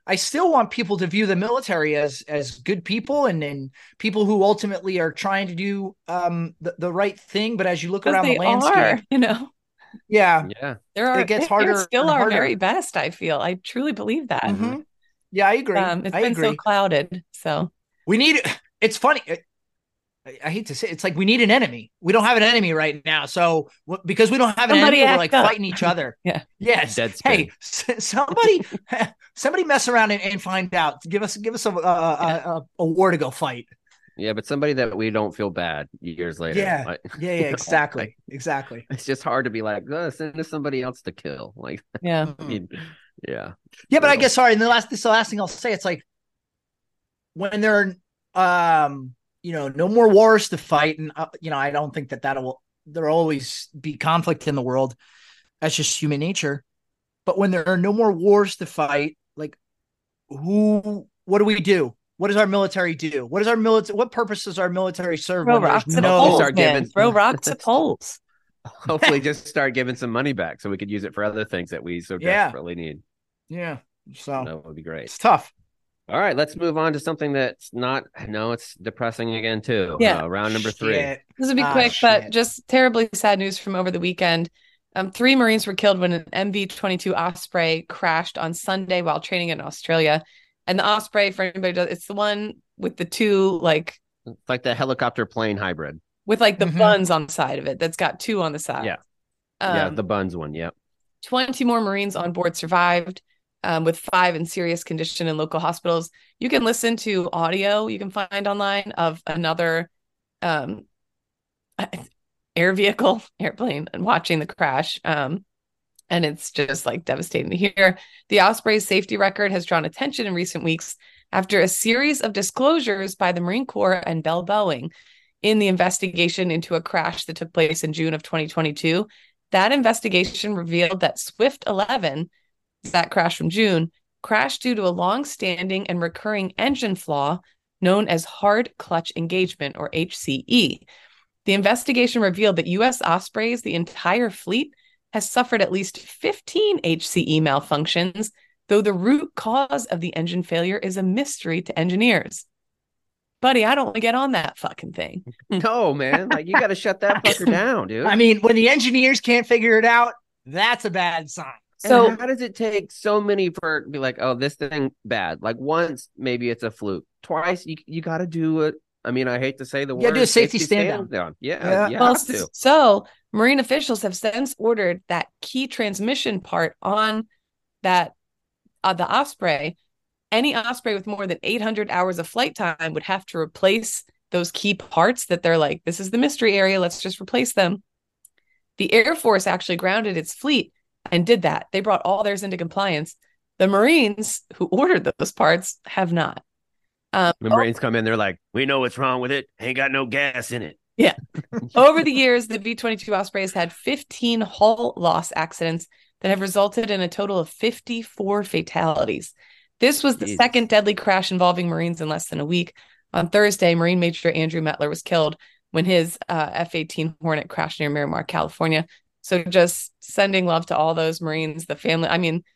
I still want people to view the military as as good people and, and people who ultimately are trying to do um the, the right thing. But as you look around the landscape, are, you know, yeah, yeah, there are it gets they're harder. still and our harder. very best. I feel. I truly believe that. Mm-hmm. Yeah, I agree. Um, it's I been agree. so clouded. So we need. It's funny. I, I hate to say it, it's like we need an enemy. We don't have an enemy right now. So w- because we don't have an Somebody enemy, we're act like up. fighting each other. Yeah. Yes. Deadspin. Hey, s- somebody, somebody mess around and, and find out. Give us, give us a, a, Yeah. a, a war to go fight. yeah. But somebody that we don't feel bad years later. Yeah. Like, Yeah. Yeah. Exactly. Exactly. it's just hard to be like, oh, send us somebody else to kill. Like, Yeah. I mean, yeah, Yeah, but I Brutal. guess sorry. And the last, this is the last thing I'll say. It's like when there are, um, you know, no more wars to fight, and uh, you know, I don't think that that'll there'll always be conflict in the world. That's just human nature. But when there are no more wars to fight, like who? What do we do? What does our military do? What does our military? What purpose does our military serve? Throw when there's rocks at no, poles, start man. giving- Throw rocks at poles. Hopefully, just start giving some money back so we could use it for other things that we so Yeah. desperately need. yeah. So That would be great. it's tough. All right, let's move on to something that's not. No, it's depressing again too. Yeah. Uh, round number three. Shit. This will be Ah, quick, but shit. just terribly sad news from over the weekend. Um, three Marines were killed when an M V twenty-two Osprey crashed on Sunday while training in Australia. And the Osprey, for anybody who does, it's the one with the two, like, It's like the helicopter plane hybrid. with like the Mhm. buns on the side of it that's got two on the side. Yeah. Um, yeah, the buns one. Yep. twenty more Marines on board survived, um, with five in serious condition in local hospitals. You can listen to audio you can find online of another um, air vehicle, airplane, and watching the crash. Um, and it's just like devastating to hear. The Osprey's safety record has drawn attention in recent weeks after a series of disclosures by the Marine Corps and Bell Boeing in the investigation into a crash that took place in June of twenty twenty-two. That investigation revealed that Swift eleven, that crash from June, crashed due to a long-standing and recurring engine flaw known as hard clutch engagement, or H C E. The investigation revealed that U S Ospreys, the entire fleet, has suffered at least fifteen H C E malfunctions, though the root cause of the engine failure is a mystery to engineers. Buddy, I don't want to get on that fucking thing. No, man. Like you got to shut that fucker down, dude. I mean, when the engineers can't figure it out, that's a bad sign. So, And how does it take so many for it to be like, oh, this thing bad? Like once, maybe it's a fluke. Twice, you you got to do it. I mean, I hate to say the You gotta word do a safety stand down. Yeah, Yeah. you well, have to. so Marine officials have since ordered that key transmission part on that uh, the Osprey. Any Osprey with more than eight hundred hours of flight time would have to replace those key parts that they're like, this is the mystery area, let's just replace them. The Air Force actually grounded its fleet and did that. They brought all theirs into compliance. The Marines who ordered those parts have not. Um, The Marines come in, they're like, we know what's wrong with it. Ain't got no gas in it. Over the years, the V twenty-two Osprey has had fifteen hull loss accidents that have resulted in a total of fifty-four fatalities. This was the Jesus. second deadly crash involving Marines in less than a week. On Thursday, Marine Major Andrew Mettler was killed when his uh, F eighteen Hornet crashed near Miramar, California. So just sending love to all those Marines, the family. I mean,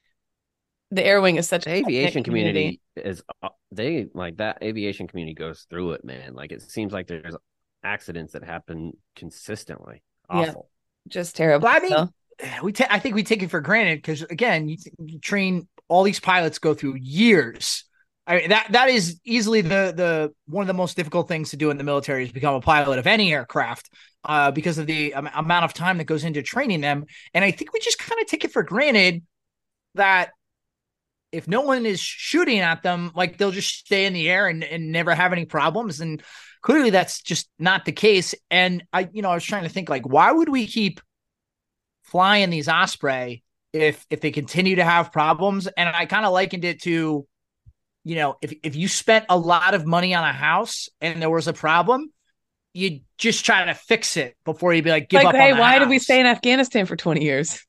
the Air Wing is such The a aviation tight community is, uh, they like that aviation community goes through it, man. Like it seems like there's accidents that happen consistently. Yeah. Awful. Just terrible. But I mean, So, we ta- I think we take it for granted because again, you, you train all these pilots go through years. I mean, that that is easily the the one of the most difficult things to do in the military is become a pilot of any aircraft uh, because of the um, amount of time that goes into training them. And I think we just kind of take it for granted that if no one is shooting at them, like they'll just stay in the air and, and never have any problems. And clearly that's just not the case. And I, you know, I was trying to think like, why would we keep flying these Osprey if if they continue to have problems? And I kind of likened it to, you know, if if you spent a lot of money on a house and there was a problem, you just try to fix it before you'd be like, give like, up hey, on the why did we house. stay in Afghanistan for twenty years?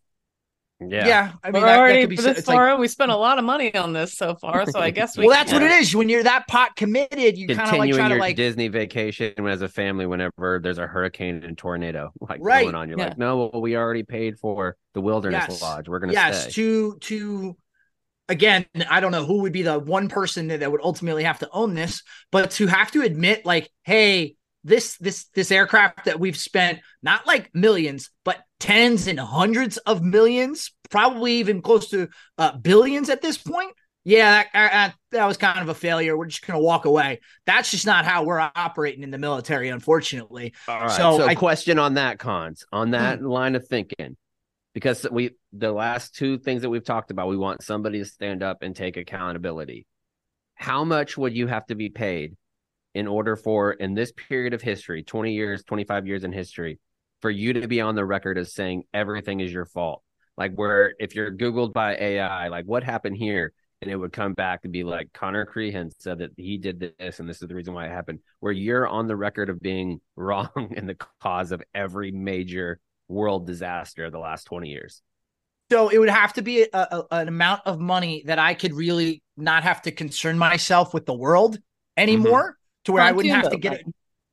Yeah. Yeah, I mean, We're that, that already could be. so- this It's like, far. We spent a lot of money on this so far, so I guess we. well, that's can- what it is. When you're that pot committed, you kind of like Continuing try to your like, Disney vacation as a family whenever there's a hurricane and tornado like Right. going on. You're Yeah. like, no, well, we already paid for the wilderness Yes. lodge. We're gonna yes, stay. to to again, I don't know who would be the one person that would ultimately have to own this, but to have to admit like, hey, this this this aircraft that we've spent not like millions, but tens and hundreds of millions, probably even close to uh, billions at this point. Yeah, that, that, that was kind of a failure. We're just going to walk away. That's just not how we're operating in the military, unfortunately. All right. So, So, I, question on that, Cons, on that line of thinking, because we the last two things that we've talked about, we want somebody to stand up and take accountability. How much would you have to be paid in order for, in this period of history, twenty years, twenty-five years in history, for you to be on the record as saying everything is your fault? Like, where if you're Googled by A I, like what happened here? And it would come back and be like, Connor Crehan said that he did this, and this is the reason why it happened. Where you're on the record of being wrong in the cause of every major world disaster of the last twenty years. So it would have to be a, a, an amount of money that I could really not have to concern myself with the world anymore, mm-hmm. to where Pontoon I wouldn't have to get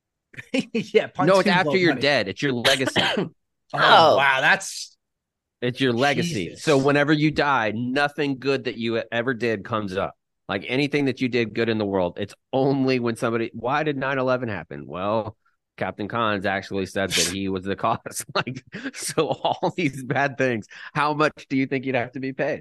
it. yeah, no, it's after you're money. dead. It's your legacy. oh, oh, wow, that's. It's your legacy. Jesus. So whenever you die, nothing good that you ever did comes up. Like anything that you did good in the world, it's only when somebody, why did nine eleven happen? Well, Captain Cons actually said that he was the cause. Like, so all these bad things, how much do you think you'd have to be paid?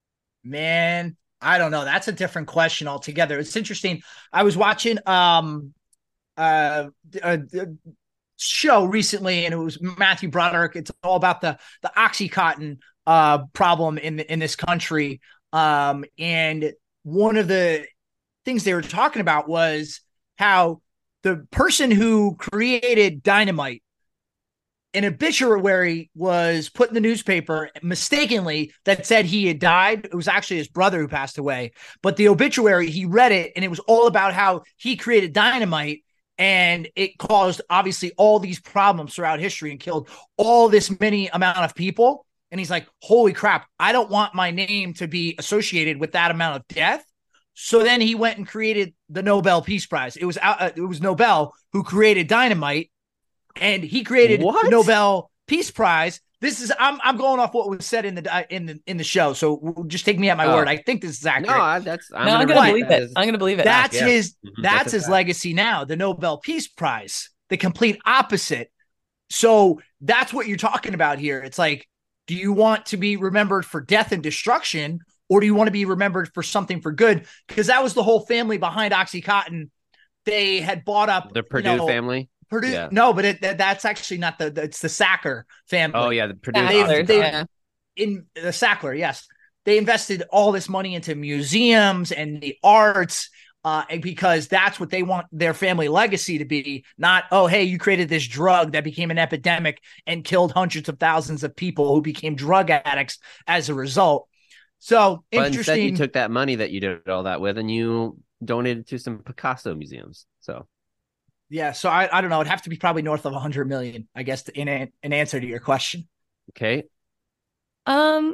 Man, I don't know. That's a different question altogether. It's interesting. I was watching um uh, uh, uh show recently, and it was Matthew Broderick. It's all about the the OxyContin uh problem in in this country. Um, and one of the things they were talking about was how the person who created dynamite, an obituary was put in the newspaper mistakenly that said he had died. It was actually his brother who passed away, but the obituary, he read it, and it was all about how he created dynamite. And it caused, obviously, all these problems throughout history and killed all this many amount of people. And he's like, holy crap, I don't want my name to be associated with that amount of death. So then he went and created the Nobel Peace Prize. It was uh, it was Nobel who created dynamite, and he created what? the Nobel Peace Prize. This is I'm I'm going off what was said in the in the in the show. So just take me at my oh. word. I think this is accurate. No, I, that's I'm no, gonna, I'm gonna believe it. Is, I'm gonna believe it. That's yeah. his mm-hmm. that's, that's his fact. legacy now. The Nobel Peace Prize, the complete opposite. So that's what you're talking about here. It's like, do you want to be remembered for death and destruction, or do you want to be remembered for something for good? Because that was the whole family behind OxyContin. They had bought up the Purdue you know, family. Purdue, yeah. no, but it, that, that's actually not the, the. It's the Sackler family. Oh yeah, the Purdue. They've, they've, yeah. In the Sackler, yes, they invested all this money into museums and the arts, uh, because that's what they want their family legacy to be. Not, oh, hey, you created this drug that became an epidemic and killed hundreds of thousands of people who became drug addicts as a result. So but interesting. Instead, you took that money that you did all that with, and you donated to some Picasso museums. So. Yeah, so I, I don't know. It'd have to be probably north of one hundred million, I guess, to, in a, an answer to your question. Okay. Um.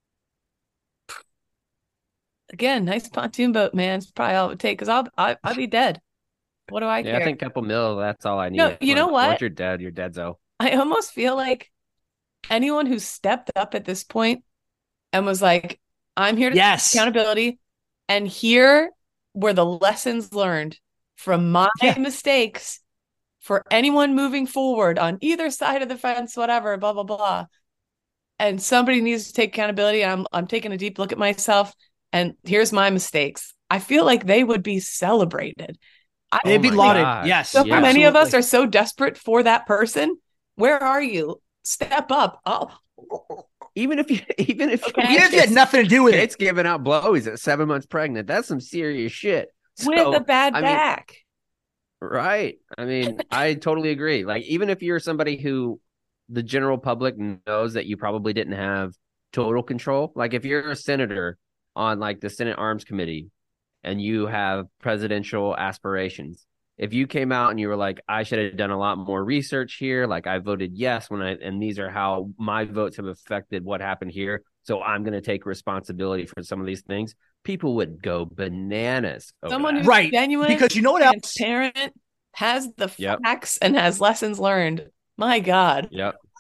Again, nice pontoon boat, man. It's probably all it would take, because I'll, I'll I'll be dead. What do I yeah, care? I think a couple mil, that's all I need. No, you know once, what? Once you're dead, you're dead, so. I almost feel like anyone who stepped up at this point and was like, I'm here to yes. take accountability, and here were the lessons learned from my yeah. mistakes for anyone moving forward on either side of the fence, whatever, blah, blah, blah. And somebody needs to take accountability. And I'm, I'm taking a deep look at myself, and here's my mistakes. I feel like they would be celebrated. I, They'd be oh lauded. God. Yes. So yeah. many of us are so desperate for that person. Where are you? Step up. Oh. Even if you, even if Okay. Even if you had nothing to do with it. It's giving out blowies at seven months pregnant. That's some serious shit. With So, a bad I mean, back. right. I mean, I totally agree. Like, even if you're somebody who the general public knows that you probably didn't have total control. Like, if you're a senator on like the Senate Arms Committee and you have presidential aspirations, if you came out and you were like, I should have done a lot more research here, like I voted yes when I, and these are how my votes have affected what happened here, so I'm going to take responsibility for some of these things, people would go bananas. Someone that. who's Right. genuine, Because you know what else? transparent, has the Yep. facts, and has lessons learned. My God. Yep.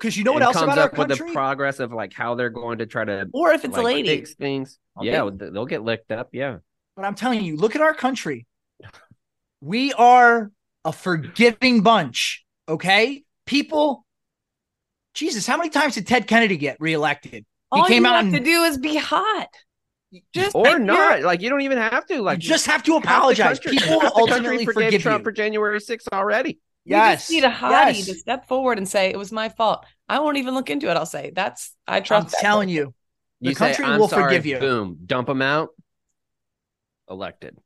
because you know what and else comes about our up with country? the progress of like how they're going to try to, Or if it's like, a lady. fix things. I'll yeah, take- they'll get licked up. Yeah. But I'm telling you, look at our country. We are a forgiving bunch. Okay, people. Jesus, how many times did Ted Kennedy get reelected? He All came you out have and to do is be hot. Just Or you're- not. Like, you don't even have to. Like, you just have to half the apologize. country- People half the country ultimately forgave forgive Trump you. for January sixth already. You Yes, just need a hottie yes. to step forward and say it was my fault. I won't even look into it. I'll say that's I I'm trust. that telling person. you, the You say, country I'm will sorry, forgive you. Boom, dump them out. Elected.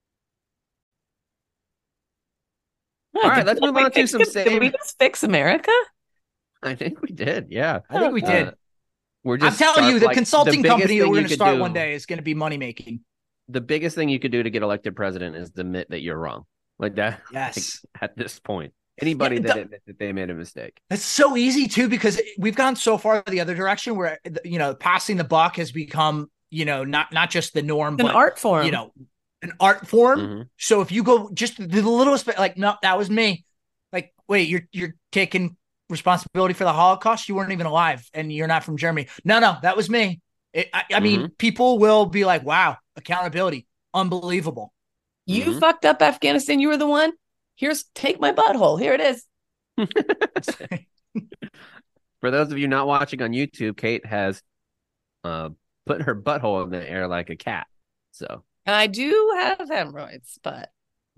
Yeah, All right, did- let's did move we on to fix some it? Did we save- just fix America? I think we did. Yeah. I think we did. Uh, we're I'm just telling start, you, the like, consulting biggest company that thing we're you going to could start do- one day is going to be money making. The biggest thing you could do to get elected president is to admit that you're wrong. Like that. Yes. Like, at this point, anybody Yeah, that the- admits that they made a mistake. It's so easy too, because we've gone so far the other direction where, you know, passing the buck has become, you know, not not just the norm, It's an but art form. you know, an art form. Mhm. So if you go just the littlest bit, like, no, that was me. Like, wait, you're you're taking responsibility for the Holocaust? You weren't even alive, and you're not from Germany. No, no, that was me. It, I, I mean, people will be like, "Wow, accountability, unbelievable." You Mhm. fucked up Afghanistan. You were the one. Here's take my butthole. Here it is. For those of you not watching on YouTube, Kate has uh, put her butthole in the air like a cat. So And I do have hemorrhoids, but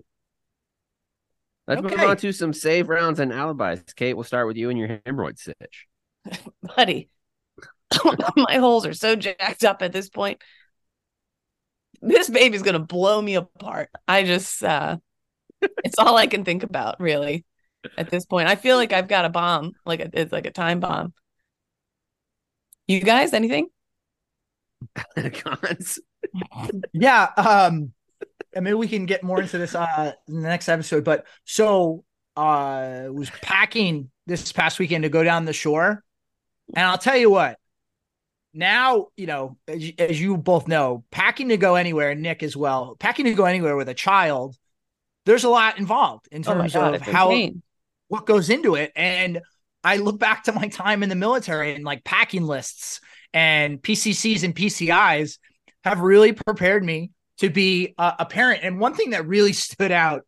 let's move Okay. on to some save rounds and alibis. Kate, we'll start with you and your hemorrhoid sitch. buddy, my holes are so jacked up at this point. This baby's gonna blow me apart. I just uh it's all I can think about, really, at this point. I feel like I've got a bomb, like a, it's like a time bomb. You guys, anything? Cons. Yeah, um, and maybe we can get more into this uh in the next episode. But so uh was packing this past weekend to go down the shore, and I'll tell you what. Now, you know, as, you- as you both know, packing to go anywhere, and Nick as well, packing to go anywhere with a child, there's a lot involved in Oh my terms God, of it's how insane. what goes into it. And I look back to my time in the military, and like packing lists and P C Cs and P C Is have really prepared me to be a, a parent. And one thing that really stood out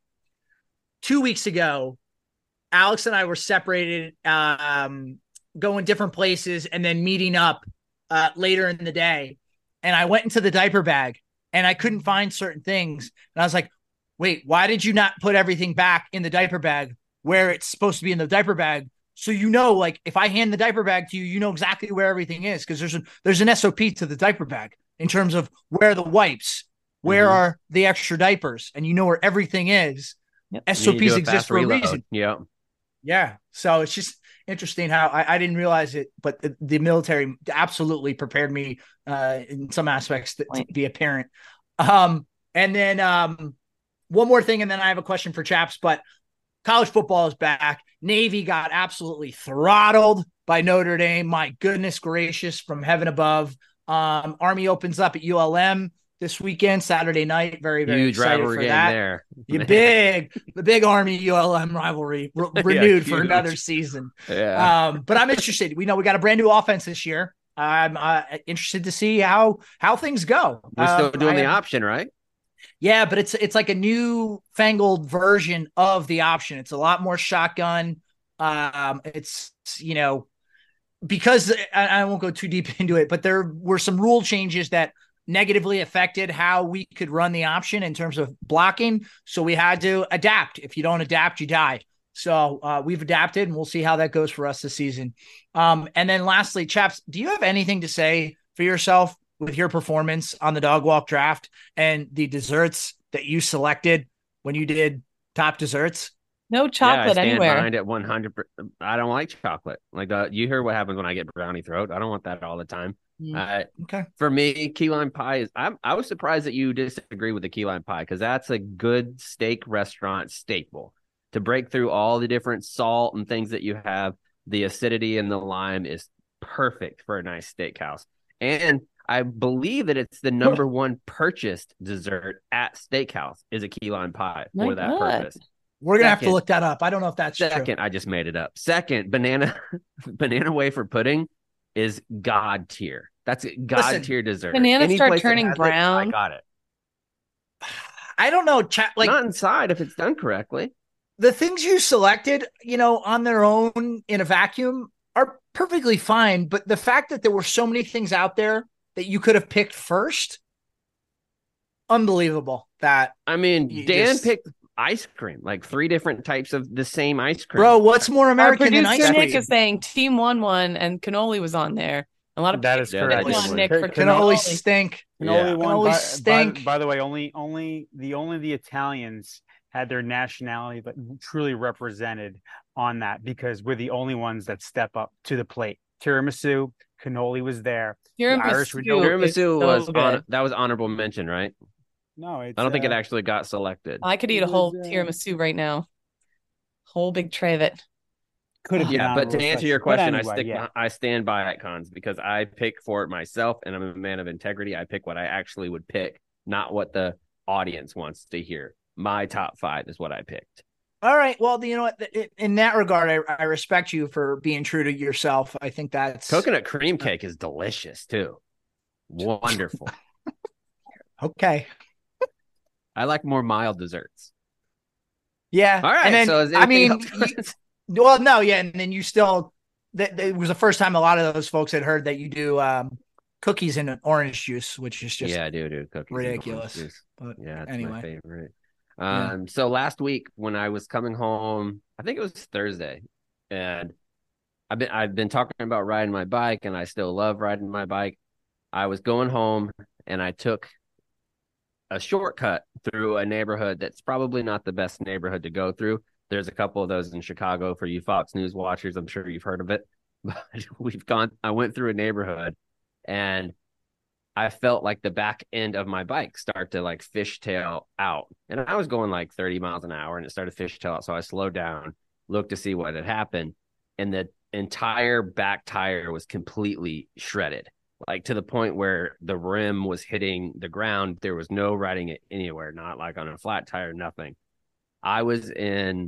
two weeks ago, Alex and I were separated, um, going different places, and then meeting up uh, later in the day. And I went into the diaper bag, and I couldn't find certain things. And I was like, wait, why did you not put everything back in the diaper bag where it's supposed to be in the diaper bag? So, you know, like if I hand the diaper bag to you, you know exactly where everything is, because there's, a, there's an S O P to the diaper bag in terms of where the wipes, where Mhm. are the extra diapers, and you know where everything is. Yep. S O You need to Ps do a exist fast for a reload. reason. Yeah. Yeah. So it's just interesting how I, I didn't realize it, but the, the military absolutely prepared me uh, in some aspects to, to be a parent. Um, and then um, one more thing, and then I have a question for Chaps, but college football is back. Navy got absolutely throttled by Notre Dame. My goodness gracious, from heaven above. Um, Army opens up at U L M this weekend, Saturday night. Very, very Huge excited rivalry for game that. there. You big, the big Army U L M rivalry re- Yeah, renewed for huge. another season. Yeah. Um, but I'm interested. We know we got a brand new offense this year. I'm uh, interested to see how how things go. We're still Um, doing I the have- option, right? yeah, but it's it's like a new fangled version of the option. It's a lot more shotgun. Um, it's you know because I, I won't go too deep into it, but there were some rule changes that negatively affected how we could run the option in terms of blocking. So we had to adapt. If you don't adapt, you die. So uh, we've adapted, and we'll see how that goes for us this season. Um, and then lastly, Chaps, do you have anything to say for yourself with your performance on the dog walk draft and the desserts that you selected when you did top desserts? No yeah, I chocolate stand anywhere. behind it one hundred percent. I don't like chocolate. Like uh, you hear what happens when I get brownie throat. I don't want that all the time. Mm, Uh, okay. for me, key lime pie is. I'm. I was surprised that you disagree with the key lime pie because that's a good steak restaurant staple. To break through all the different salt and things that you have, the acidity in the lime is perfect for a nice steakhouse. And I believe that it's the number one purchased dessert at steakhouse is a key lime pie My for that God. purpose. We're gonna have to Second. look that up. I don't know if that's true. Second, I just made it up. Second, banana banana wafer pudding is god tier. That's god Listen, tier dessert. bananas Any start place that turning has it, brown. I got it. I don't know, chat. Like Not inside if it's done correctly. the things you selected, you know, on their own in a vacuum are perfectly fine. But the fact that there were so many things out there that you could have picked first, unbelievable. That I mean, You Dan just- picked ice cream, like three different types of the same ice cream. bro, what's more Our American than producer ice Nick cream? is saying team one one and cannoli was on there. A lot of That is Yeah, correct. that Come is on, Nick, Can- for can Cannoli cannoli. stink. Cannoli Yeah. won. Cannoli By, by, stink. by the way, only only the only the Italians had their nationality but truly represented on that because we're the only ones that step up to the plate. Tiramisu, cannoli was there. The Irish were Tiramisu no- Tiramisu is so was good. on that was honorable mention, right? No, it's, I don't think it uh, actually got selected. I could eat It a whole was, uh, tiramisu right now. Whole big tray of it. could have been Yeah, but to honorable answer your selection. But question, I anyway, stick. yeah. I stand by icons because I pick for it myself, and I'm a man of integrity. I pick what I actually would pick, not what the audience wants to hear. My top five is what I picked. All right. Well, you know what? In that regard, I, I respect you for being true to yourself. I think that's Coconut cream cake is delicious too. Wonderful. okay. I like more mild desserts. Yeah. All right. And then, so is I mean, anything else- you- well, no, yeah, and then you still. That it was the first time a lot of those folks had heard that you do um, cookies in an orange juice, which is just yeah, I do, dude. Cookies and orange ridiculous. juice. But Yeah, it's anyway. my favorite. Yeah. Um, so last week when I was coming home, I think it was Thursday, and I've been I've been talking about riding my bike, and I still love riding my bike. I was going home, and I took a shortcut through a neighborhood that's probably not the best neighborhood to go through. There's a couple of those in Chicago for you Fox News watchers. I'm sure you've heard of it. But we've gone. I went through a neighborhood, and I felt like the back end of my bike start to like fishtail out. And I was going like thirty miles an hour and it started to fishtail out. So I slowed down, looked to see what had happened. And the entire back tire was completely shredded, like to the point where the rim was hitting the ground. There was no riding it anywhere, not like on a flat tire, nothing. I was in,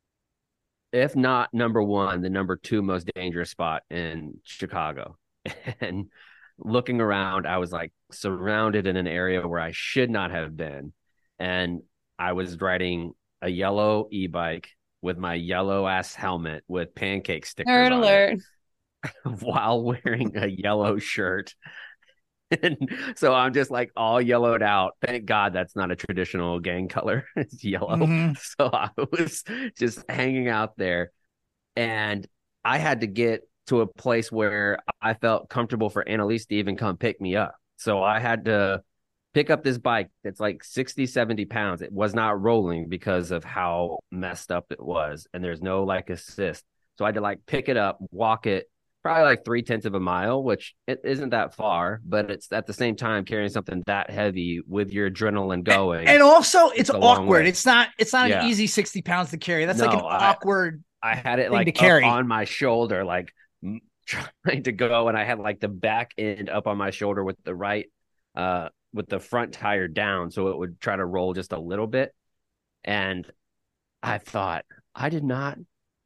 if not number one, the number two most dangerous spot in Chicago. And looking around, I was like surrounded in an area where I should not have been. And I was riding a yellow e-bike with my yellow ass helmet with pancake stickers Nerd on alert. it while wearing a yellow shirt. And so I'm just like all yellowed out. Thank God that's not a traditional gang color. It's yellow. Mhm. So I was just hanging out there, and I had to get to a place where I felt comfortable for Annalise to even come pick me up. So I had to pick up this bike that's like sixty, seventy pounds. It was not rolling because of how messed up it was. And there's no like assist. So I had to like pick it up, walk it probably like three tenths of a mile, which it isn't that far, but it's at the same time carrying something that heavy with your adrenaline going. And also, it's a long awkward. way. It's not. It's not Yeah. an easy sixty pounds to carry. That's like an No, I- awkward. I had it thing like to carry. up on my shoulder, like m- trying to go, and I had like the back end up on my shoulder with the right, uh, with the front tire down, so it would try to roll just a little bit. And I thought, I did not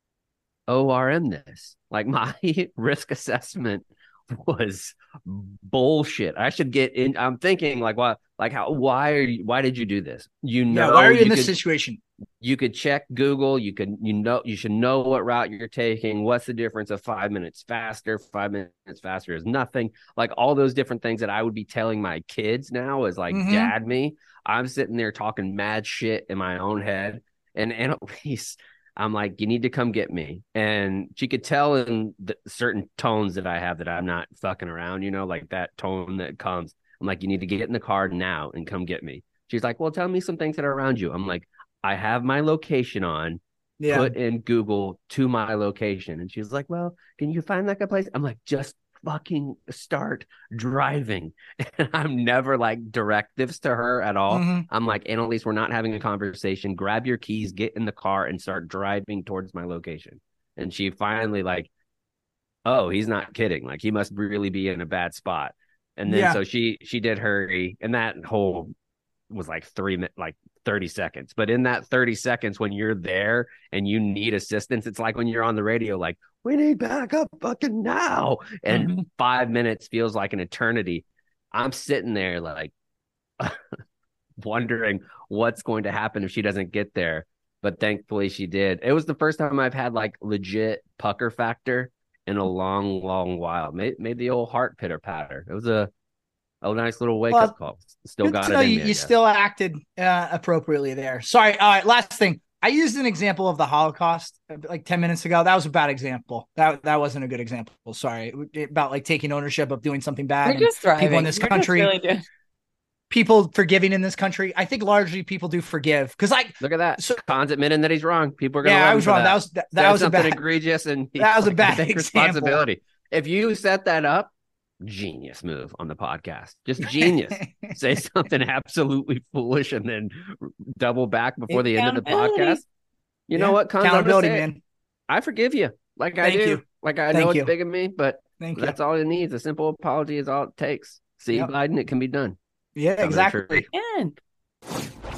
O R M this. Like my risk assessment was bullshit. I should get in. I'm thinking like, why, like how, why are you, why did you do this? You know, Yeah. Why are you in you this could- situation? you could check Google. You could, you know, you should know what route you're taking. What's the difference of five minutes faster? Five minutes faster is nothing. Like all those different things that I would be telling my kids now is like, Mhm. dad me. I'm sitting there talking mad shit in my own head. And Annalise, I'm like, you need to come get me. And she could tell in the certain tones that I have that I'm not fucking around, you know, like that tone that comes. I'm like, you need to get in the car now and come get me. She's like, well, tell me some things that are around you. I'm like, I have my location on, Yeah. put in Google to my location. And she's like, well, can you find like a place? I'm like, just fucking start driving. And I'm never like directives to her at all. Mhm. I'm like, Annalise, we're not having a conversation. Grab your keys, get in the car, and start driving towards my location. And she finally like, oh, he's not kidding. Like he must really be in a bad spot. And then Yeah. so she she did hurry, and that whole was like three minutes, like thirty seconds. But in that thirty seconds, when you're there and you need assistance, it's like when you're on the radio, like, we need backup fucking now. And Mhm. five minutes feels like an eternity. I'm sitting there like wondering what's going to happen if she doesn't get there. But thankfully she did. It was the first time I've had like legit pucker factor in a long, long while. Made, made the old heart pitter patter. It was a, a nice little wake Well, up call. Still Good got to it know in you, me, I you guess. still acted uh, appropriately there. Sorry. All right. Last thing. I used an example of the Holocaust like ten minutes ago. That was a bad example. That that wasn't a good example. Sorry. About like taking ownership of doing something bad. We're and just thriving. people in this We're just country, really doing- people forgiving in this country. I think largely people do forgive because like Look at that. So- Khan's admitting that he's wrong. People are going to yeah, love I him was for wrong. That, That, was that, that Said was a something bad egregious, and he that was a fucking bad take example. responsibility. If you set that up, genius move on the podcast. Just genius. Say something absolutely foolish and then double back before the end of the Accountability. podcast. You know Yeah. what? Khan's, I'm gonna Accountability, say it. man. I forgive you. Like I Thank do. you. Like I Thank know you. it's big of me, but Thank you. that's all it needs. A simple apology is all it takes. See, Yep. Biden, it can be done. Yeah, Tell me the truth. exactly. And